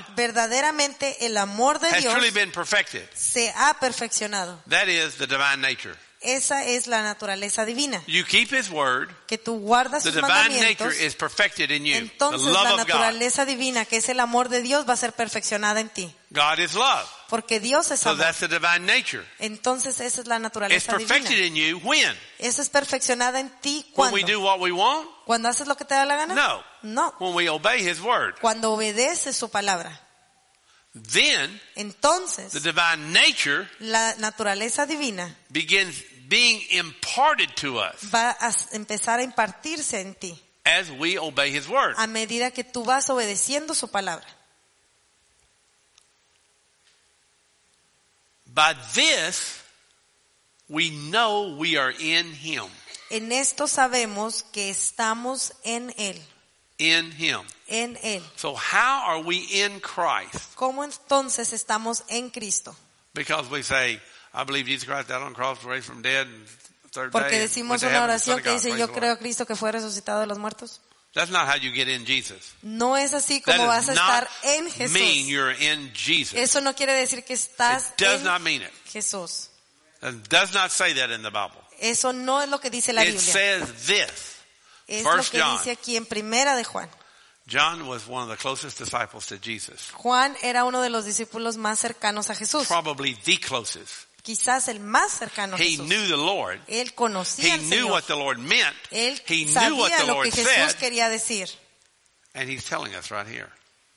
B: verdaderamente el amor de
A: has truly
B: Dios
A: been perfected.
B: se ha perfeccionado.
A: That is the divine nature.
B: Esa es la naturaleza divina.
A: You keep His word.
B: Que tú guardas
A: The
B: sus
A: divine
B: mandamientos.
A: nature is perfected in you. The
B: Entonces
A: love
B: la
A: of God.
B: naturaleza divina, que es el amor de Dios, va a ser perfeccionada en ti.
A: God is love.
B: Porque Dios es
A: So
B: amor.
A: that's the divine nature.
B: Entonces esa es la
A: It's
B: naturaleza
A: perfected
B: divina.
A: in you when?
B: Esa es perfeccionada en ti
A: When
B: cuando.
A: we do what we want?
B: ¿Cuando haces lo que te da la gana?
A: No.
B: No.
A: When we obey His word.
B: Cuando obedeces su palabra.
A: Then
B: Entonces
A: the divine nature
B: la naturaleza divina
A: begins being imparted to us
B: va a empezar a impartirse en ti
A: as we obey His word.
B: a medida que tú vas obedeciendo su palabra.
A: By this, we know we are in Him.
B: En esto sabemos que estamos en Él.
A: In Him.
B: En Él.
A: So how are we in Christ?
B: ¿Cómo entonces estamos en Cristo?
A: Because we say, I believe Jesus Christ died on the cross, raised from dead, and third
B: Porque
A: day, and
B: decimos
A: went to
B: una
A: heaven,
B: oración
A: Son of
B: que
A: God.
B: dice,
A: Praise
B: yo
A: the
B: creo
A: Lord.
B: a Cristo que fue resucitado de los muertos.
A: That's not how you get in Jesus.
B: No es así como
A: That
B: vas
A: does
B: a estar
A: not
B: en
A: mean
B: Jesús.
A: you're in Jesus.
B: Eso no quiere decir que estás
A: It does
B: en
A: not mean it.
B: Jesús.
A: It does not say that in the Bible.
B: Eso no es lo que dice la
A: It
B: Biblia.
A: says this.
B: Es lo
A: 1
B: que
A: John.
B: dice aquí en Primera de Juan.
A: John was one of the closest disciples to Jesus.
B: Juan era uno de los discípulos más cercanos a Jesús.
A: Probably the closest.
B: Quizás el más cercano a
A: He
B: Jesús.
A: knew the Lord.
B: Él conocía
A: He
B: al
A: knew
B: Señor.
A: what the Lord meant.
B: Él
A: He knew what
B: sabía
A: the
B: lo
A: Lord
B: que Jesús
A: said.
B: quería decir.
A: And He's telling us right here.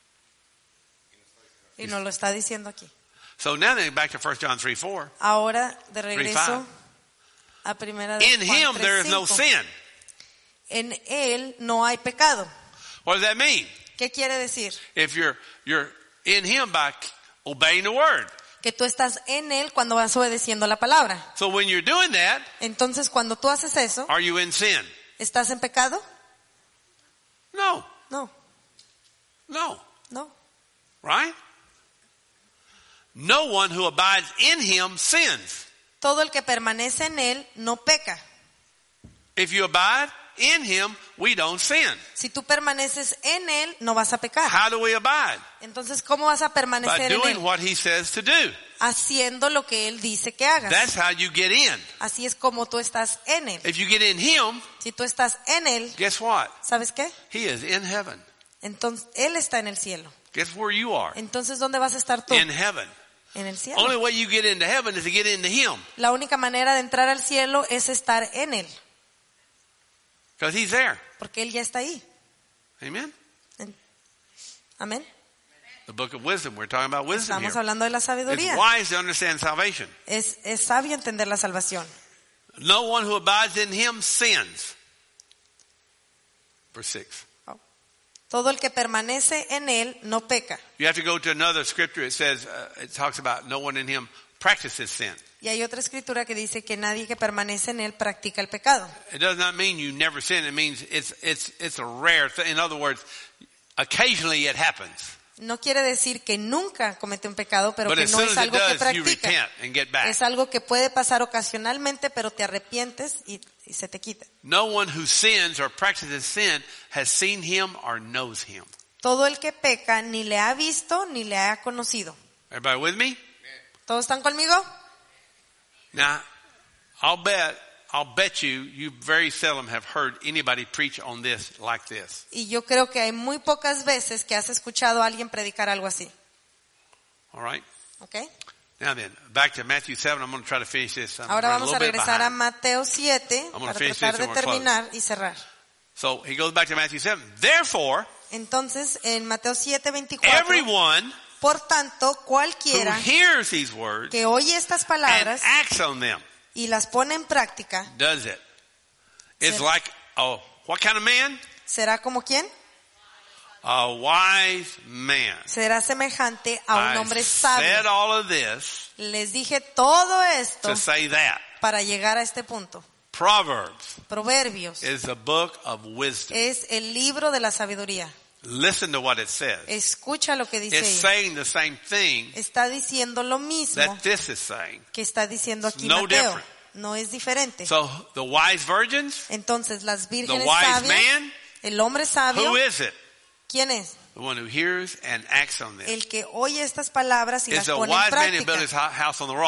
B: Y nos lo está diciendo aquí.
A: So now then, back to 1 John 3:4.
B: Ahora, de regreso
A: 3:5.
B: a Primera de
A: In
B: Juan
A: Him there is no
B: 3:5.
A: sin.
B: En Él no hay pecado.
A: What does that mean?
B: ¿Qué quiere decir?
A: If you're in Him by obeying the Word.
B: Que tú estás en Él cuando vas obedeciendo la palabra.
A: So when you're doing that,
B: Entonces, cuando tú haces eso,
A: are you in sin?
B: ¿estás en pecado?
A: No.
B: No,
A: No.
B: no.
A: Right? No one who abides in Him sins.
B: Todo el que permanece en Él no peca.
A: If you abide in Him, we don't sin.
B: Si tú permaneces en Él, no vas a pecar.
A: How do we abide?
B: Entonces, ¿cómo vas a
A: By
B: permanecer en
A: doing
B: Él?
A: what He says to do.
B: Haciendo lo que Él dice que hagas.
A: That's how you get in.
B: Así es como tú estás en Él.
A: If you get in Him,
B: Si tú estás en Él,
A: guess what?
B: ¿sabes qué?
A: He is in heaven.
B: Entonces, Él está en el cielo.
A: Guess where you are?
B: Entonces, ¿dónde vas a estar tú?
A: In heaven.
B: En el cielo.
A: Only way you get into heaven is to get into Him.
B: La única manera de entrar al cielo es estar en Él.
A: Because He's there.
B: Porque Él ya está ahí.
A: Amen?
B: Amén.
A: The book of wisdom. We're talking about wisdom
B: Estamos
A: here.
B: hablando de la
A: It's
B: sabiduría.
A: wise to understand salvation.
B: Es sabio entender la salvación.
A: No one who abides in Him sins. Verse 6.
B: Todo el que permanece en Él no peca.
A: You have to go to another scripture. It says, it talks about no one in Him practices sin.
B: Y hay otra escritura que dice que nadie que permanece en Él practica el pecado.
A: It does not mean you never sin. It means it's a rare thing. In other words, occasionally it happens.
B: No quiere decir que nunca comete un pecado, pero
A: But
B: que
A: as
B: no
A: soon
B: es
A: as it
B: algo que
A: does, you
B: practica.
A: repent and get back.
B: Es algo que puede pasar ocasionalmente, pero te arrepientes y se te quita.
A: No one who sins or practices sin has seen Him or knows Him.
B: Todo el que peca ni le ha visto ni le ha conocido.
A: Everybody with me?
B: ¿Todos están conmigo?
A: Now, I'll bet you very seldom have heard anybody preach on this like this.
B: Y yo creo que hay muy pocas veces que has escuchado a alguien predicar algo así.
A: All right?
B: ¿Ok?
A: Now then, back to Matthew 7. I'm going to try to finish this. I'm
B: Ahora
A: running
B: vamos
A: a
B: a
A: little bit
B: regresar a
A: behind.
B: Mateo 7
A: gonna
B: para
A: finish
B: tratar
A: this
B: de
A: and we're
B: terminar y cerrar.
A: So he goes back to Matthew 7. Therefore,
B: Entonces, en Mateo 7:24,
A: everyone
B: por tanto,
A: who
B: cualquiera
A: hears these words
B: que oye estas
A: and
B: palabras
A: acts on them
B: y las pone en práctica,
A: does it. It's
B: Sí.
A: like, what kind of man?
B: ¿será como quién?
A: A wise man.
B: Será semejante a un
A: I
B: hombre
A: said
B: sabio.
A: all of this
B: Les dije todo esto
A: to say that.
B: para llegar a este punto.
A: Proverbs
B: Proverbios
A: is the book of wisdom.
B: es el libro de la sabiduría.
A: Listen to what it says.
B: Escucha lo que dice
A: It's
B: ahí.
A: saying the same thing
B: Está diciendo lo mismo
A: that this is saying.
B: que está diciendo aquí
A: No
B: Mateo.
A: different.
B: No es diferente.
A: So the wise virgins,
B: Entonces, las
A: the
B: vírgenes
A: wise
B: sabias,
A: man,
B: el hombre sabio,
A: who is it?
B: ¿quién es?
A: The one who hears and acts on them.
B: El que oye estas palabras y las
A: It's a
B: pone en
A: wise man who built
B: práctica.
A: his house on the rock.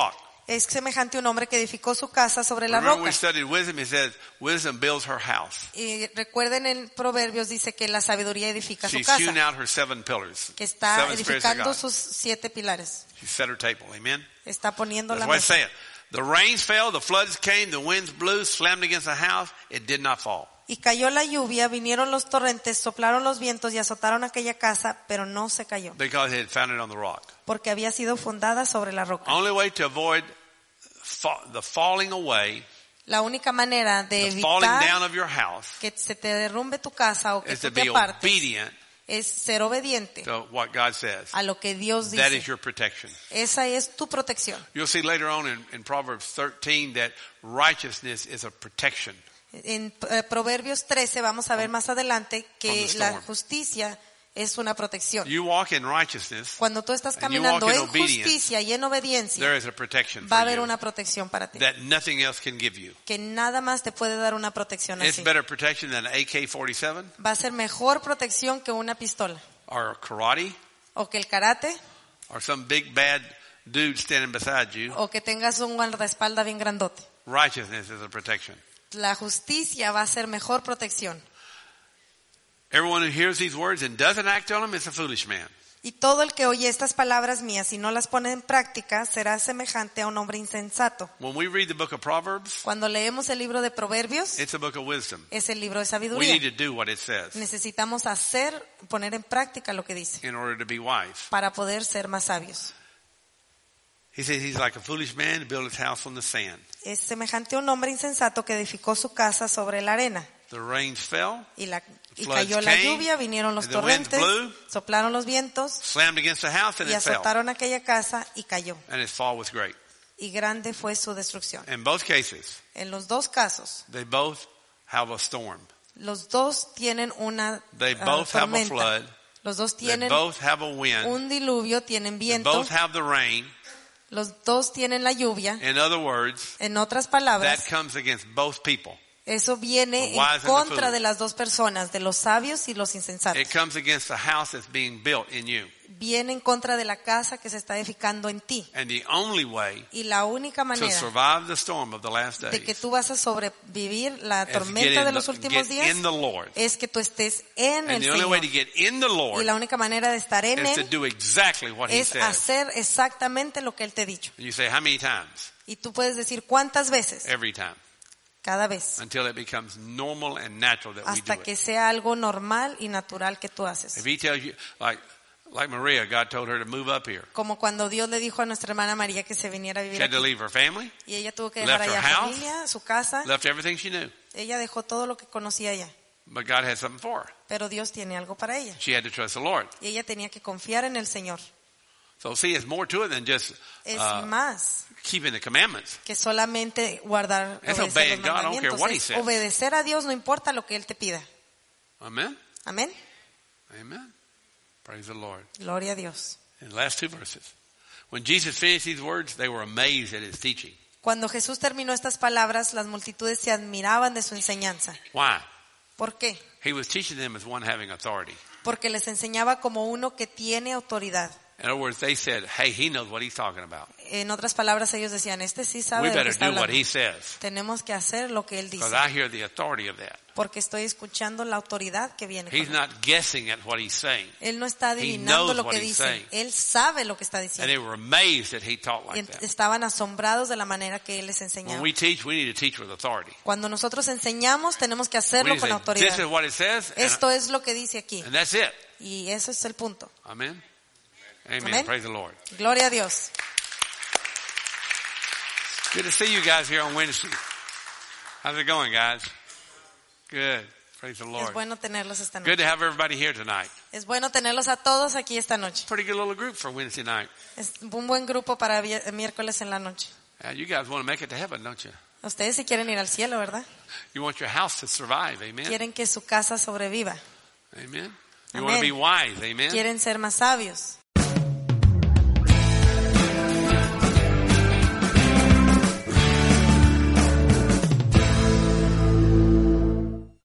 B: Es semejante a un hombre que edificó su casa sobre la
A: Remember we
B: roca.
A: studied wisdom, it says wisdom builds her house.
B: Y recuerden en Proverbios dice que la sabiduría edifica su
A: She's
B: casa,
A: hewn out her 7 pillars.
B: que está
A: 7 spirits of
B: edificando
A: God.
B: sus 7 pilares.
A: She set her table. Amen.
B: Está poniendo
A: That's
B: la
A: what it's
B: mesa.
A: saying. The rains fell, the floods came, the winds blew, slammed against the house. It did not fall.
B: Y cayó la lluvia, vinieron los torrentes, soplaron los vientos y azotaron aquella casa, pero no se cayó,
A: Because it had founded on the rock.
B: porque había sido fundada sobre la roca.
A: Only way to avoid the falling away,
B: La única manera de
A: the falling
B: evitar
A: down of your house,
B: que se te derrumbe tu casa o que
A: is to
B: tú te
A: be
B: apartes
A: obedient
B: es ser obediente
A: to what God says.
B: a lo que Dios
A: That is
B: dice.
A: your protection.
B: Esa es tu protección.
A: You'll see later on in Proverbs 13 that righteousness is a protection.
B: En Proverbios 13 vamos a ver más adelante
A: From
B: que
A: the
B: la
A: storm.
B: justicia es una protección.
A: You walk in righteousness,
B: Cuando tú estás
A: and you
B: caminando
A: walk in
B: en
A: obedience,
B: justicia y en obediencia,
A: there is a protection
B: va a
A: for
B: haber
A: you
B: una protección para ti.
A: that nothing else can give you.
B: Que nada más te puede dar una protección
A: It's
B: así.
A: better protection than an AK-47
B: Va a ser mejor protección que una pistola.
A: or karate
B: O que el karate,
A: or some big bad dude standing beside you.
B: o que tengas un guardaespaldas bien grandote.
A: Righteousness is a protection.
B: La justicia va a ser mejor protección.
A: Everyone who hears these words and doesn't act on them is a foolish man.
B: Y todo el que oye estas palabras mías y no las pone en práctica será semejante a un hombre insensato.
A: When we read the book of Proverbs,
B: Cuando leemos el libro de Proverbios,
A: it's a book of wisdom.
B: es el libro de
A: We
B: sabiduría.
A: need to do what it says
B: Necesitamos poner en práctica lo que dice
A: in order to be wise.
B: para poder ser más sabios.
A: He says he's like a foolish man to build his house on the sand.
B: Es semejante a un hombre insensato que edificó su casa sobre la arena.
A: The rains fell,
B: Y
A: floods
B: cayó la
A: came,
B: lluvia, vinieron los
A: and the winds
B: torrentes,
A: blew,
B: soplaron los vientos
A: slammed against the house, and
B: y
A: it fell.
B: azotaron aquella casa y cayó.
A: And its fall was great.
B: Y grande fue su destrucción.
A: In both cases,
B: En los dos casos,
A: they both have a storm.
B: los dos tienen una
A: They both have a
B: tormenta.
A: flood.
B: Los dos
A: They
B: tienen
A: both have a wind.
B: un diluvio, tienen
A: They
B: viento.
A: both have the rain.
B: Los dos tienen la lluvia.
A: In other words,
B: En otras
A: that
B: palabras,
A: comes against both people.
B: eso viene
A: The wise and
B: en
A: the
B: contra
A: foolish.
B: de las dos personas, de los sabios y los
A: It
B: insensatos.
A: comes against the house that's being built in you.
B: Viene en contra de la casa que se está edificando en ti.
A: And the only way
B: Y la única
A: to
B: manera
A: survive the storm of the last
B: de que
A: days
B: tú vas a sobrevivir la
A: is
B: tormenta de los últimos
A: get
B: días
A: in the Lord.
B: es que tú estés en el
A: And the only way
B: Señor.
A: to get in the
B: Y
A: Lord
B: la única manera de estar en
A: is to
B: Él
A: do exactly what He
B: es
A: says.
B: hacer exactamente lo que Él te ha dicho.
A: And you say, how many times?
B: Y tú puedes decir cuántas veces,
A: Every time.
B: cada vez,
A: Until it becomes normal and natural that we
B: hasta
A: do
B: que
A: it.
B: sea algo normal y natural que tú haces.
A: If He tells you, like Maria, God told her to move up here.
B: Como cuando Dios le dijo a nuestra hermana María que se viniera a
A: She
B: vivir
A: had to
B: aquí.
A: leave her family,
B: Y ella tuvo que dejar
A: left her
B: allá
A: house,
B: familia, su casa.
A: left everything she knew.
B: Ella dejó todo lo que conocía allá.
A: But God had something for her.
B: Pero Dios tiene algo para ella.
A: She had to trust the Lord.
B: Y ella tenía que confiar en el Señor.
A: So see, it's more to it than just
B: Es más
A: keeping the commandments.
B: que solamente guardar,
A: It's
B: obedecer
A: obeying
B: los
A: God, I don't care
B: mandamientos.
A: what He
B: Es
A: says.
B: obedecer a Dios, no importa lo que Él te pida.
A: Amen?
B: Amén.
A: Amen. Praise the Lord.
B: Gloria a Dios.
A: In the last 2 verses. When Jesus finished these words, they were amazed at His teaching.
B: Cuando Jesús terminó estas palabras, las multitudes se admiraban de su enseñanza.
A: Why?
B: ¿Por qué?
A: He was teaching them as one having authority.
B: Porque les enseñaba como uno que tiene autoridad.
A: In other words, they said, hey, he knows what he's talking about.
B: En otras palabras, ellos decían, este sí sabe
A: We
B: de lo que
A: better
B: está
A: do what
B: hablando.
A: he says.
B: Tenemos que hacer lo que Él
A: Because
B: dice.
A: I hear the authority of that.
B: Porque estoy escuchando la autoridad que viene con
A: He's
B: Él.
A: not guessing at what he's saying.
B: Él no está
A: knows
B: adivinando lo
A: what
B: que
A: he's
B: dice.
A: saying.
B: Él sabe lo que está
A: And they
B: diciendo.
A: were amazed that he taught
B: Y
A: like that.
B: estaban asombrados de la manera que Él les
A: When
B: enseñaba.
A: we teach, we need to teach with authority.
B: Cuando nosotros enseñamos, tenemos que
A: We
B: hacerlo
A: need to
B: con
A: say, this
B: autoridad.
A: is what it says,
B: Esto es lo que dice aquí.
A: and that's it.
B: Y eso es el punto.
A: Amen? Amen.
B: Amen.
A: Praise the Lord.
B: Gloria a Dios.
A: Good to see you guys here on Wednesday. How's it going, guys? Good. Praise the
B: Es
A: Lord.
B: bueno tenerlos esta
A: Good
B: noche.
A: to have everybody here tonight.
B: Es bueno tenerlos a todos aquí esta noche.
A: Pretty good little group for Wednesday night.
B: Es un buen grupo para miércoles en la noche.
A: You guys want to make it to heaven, don't you?
B: Ustedes sí quieren ir al cielo, ¿verdad?
A: You want your house to survive, amen?
B: Quieren que su casa sobreviva.
A: Amen. You
B: Amen.
A: want to be wise, amen?
B: Quieren ser más sabios.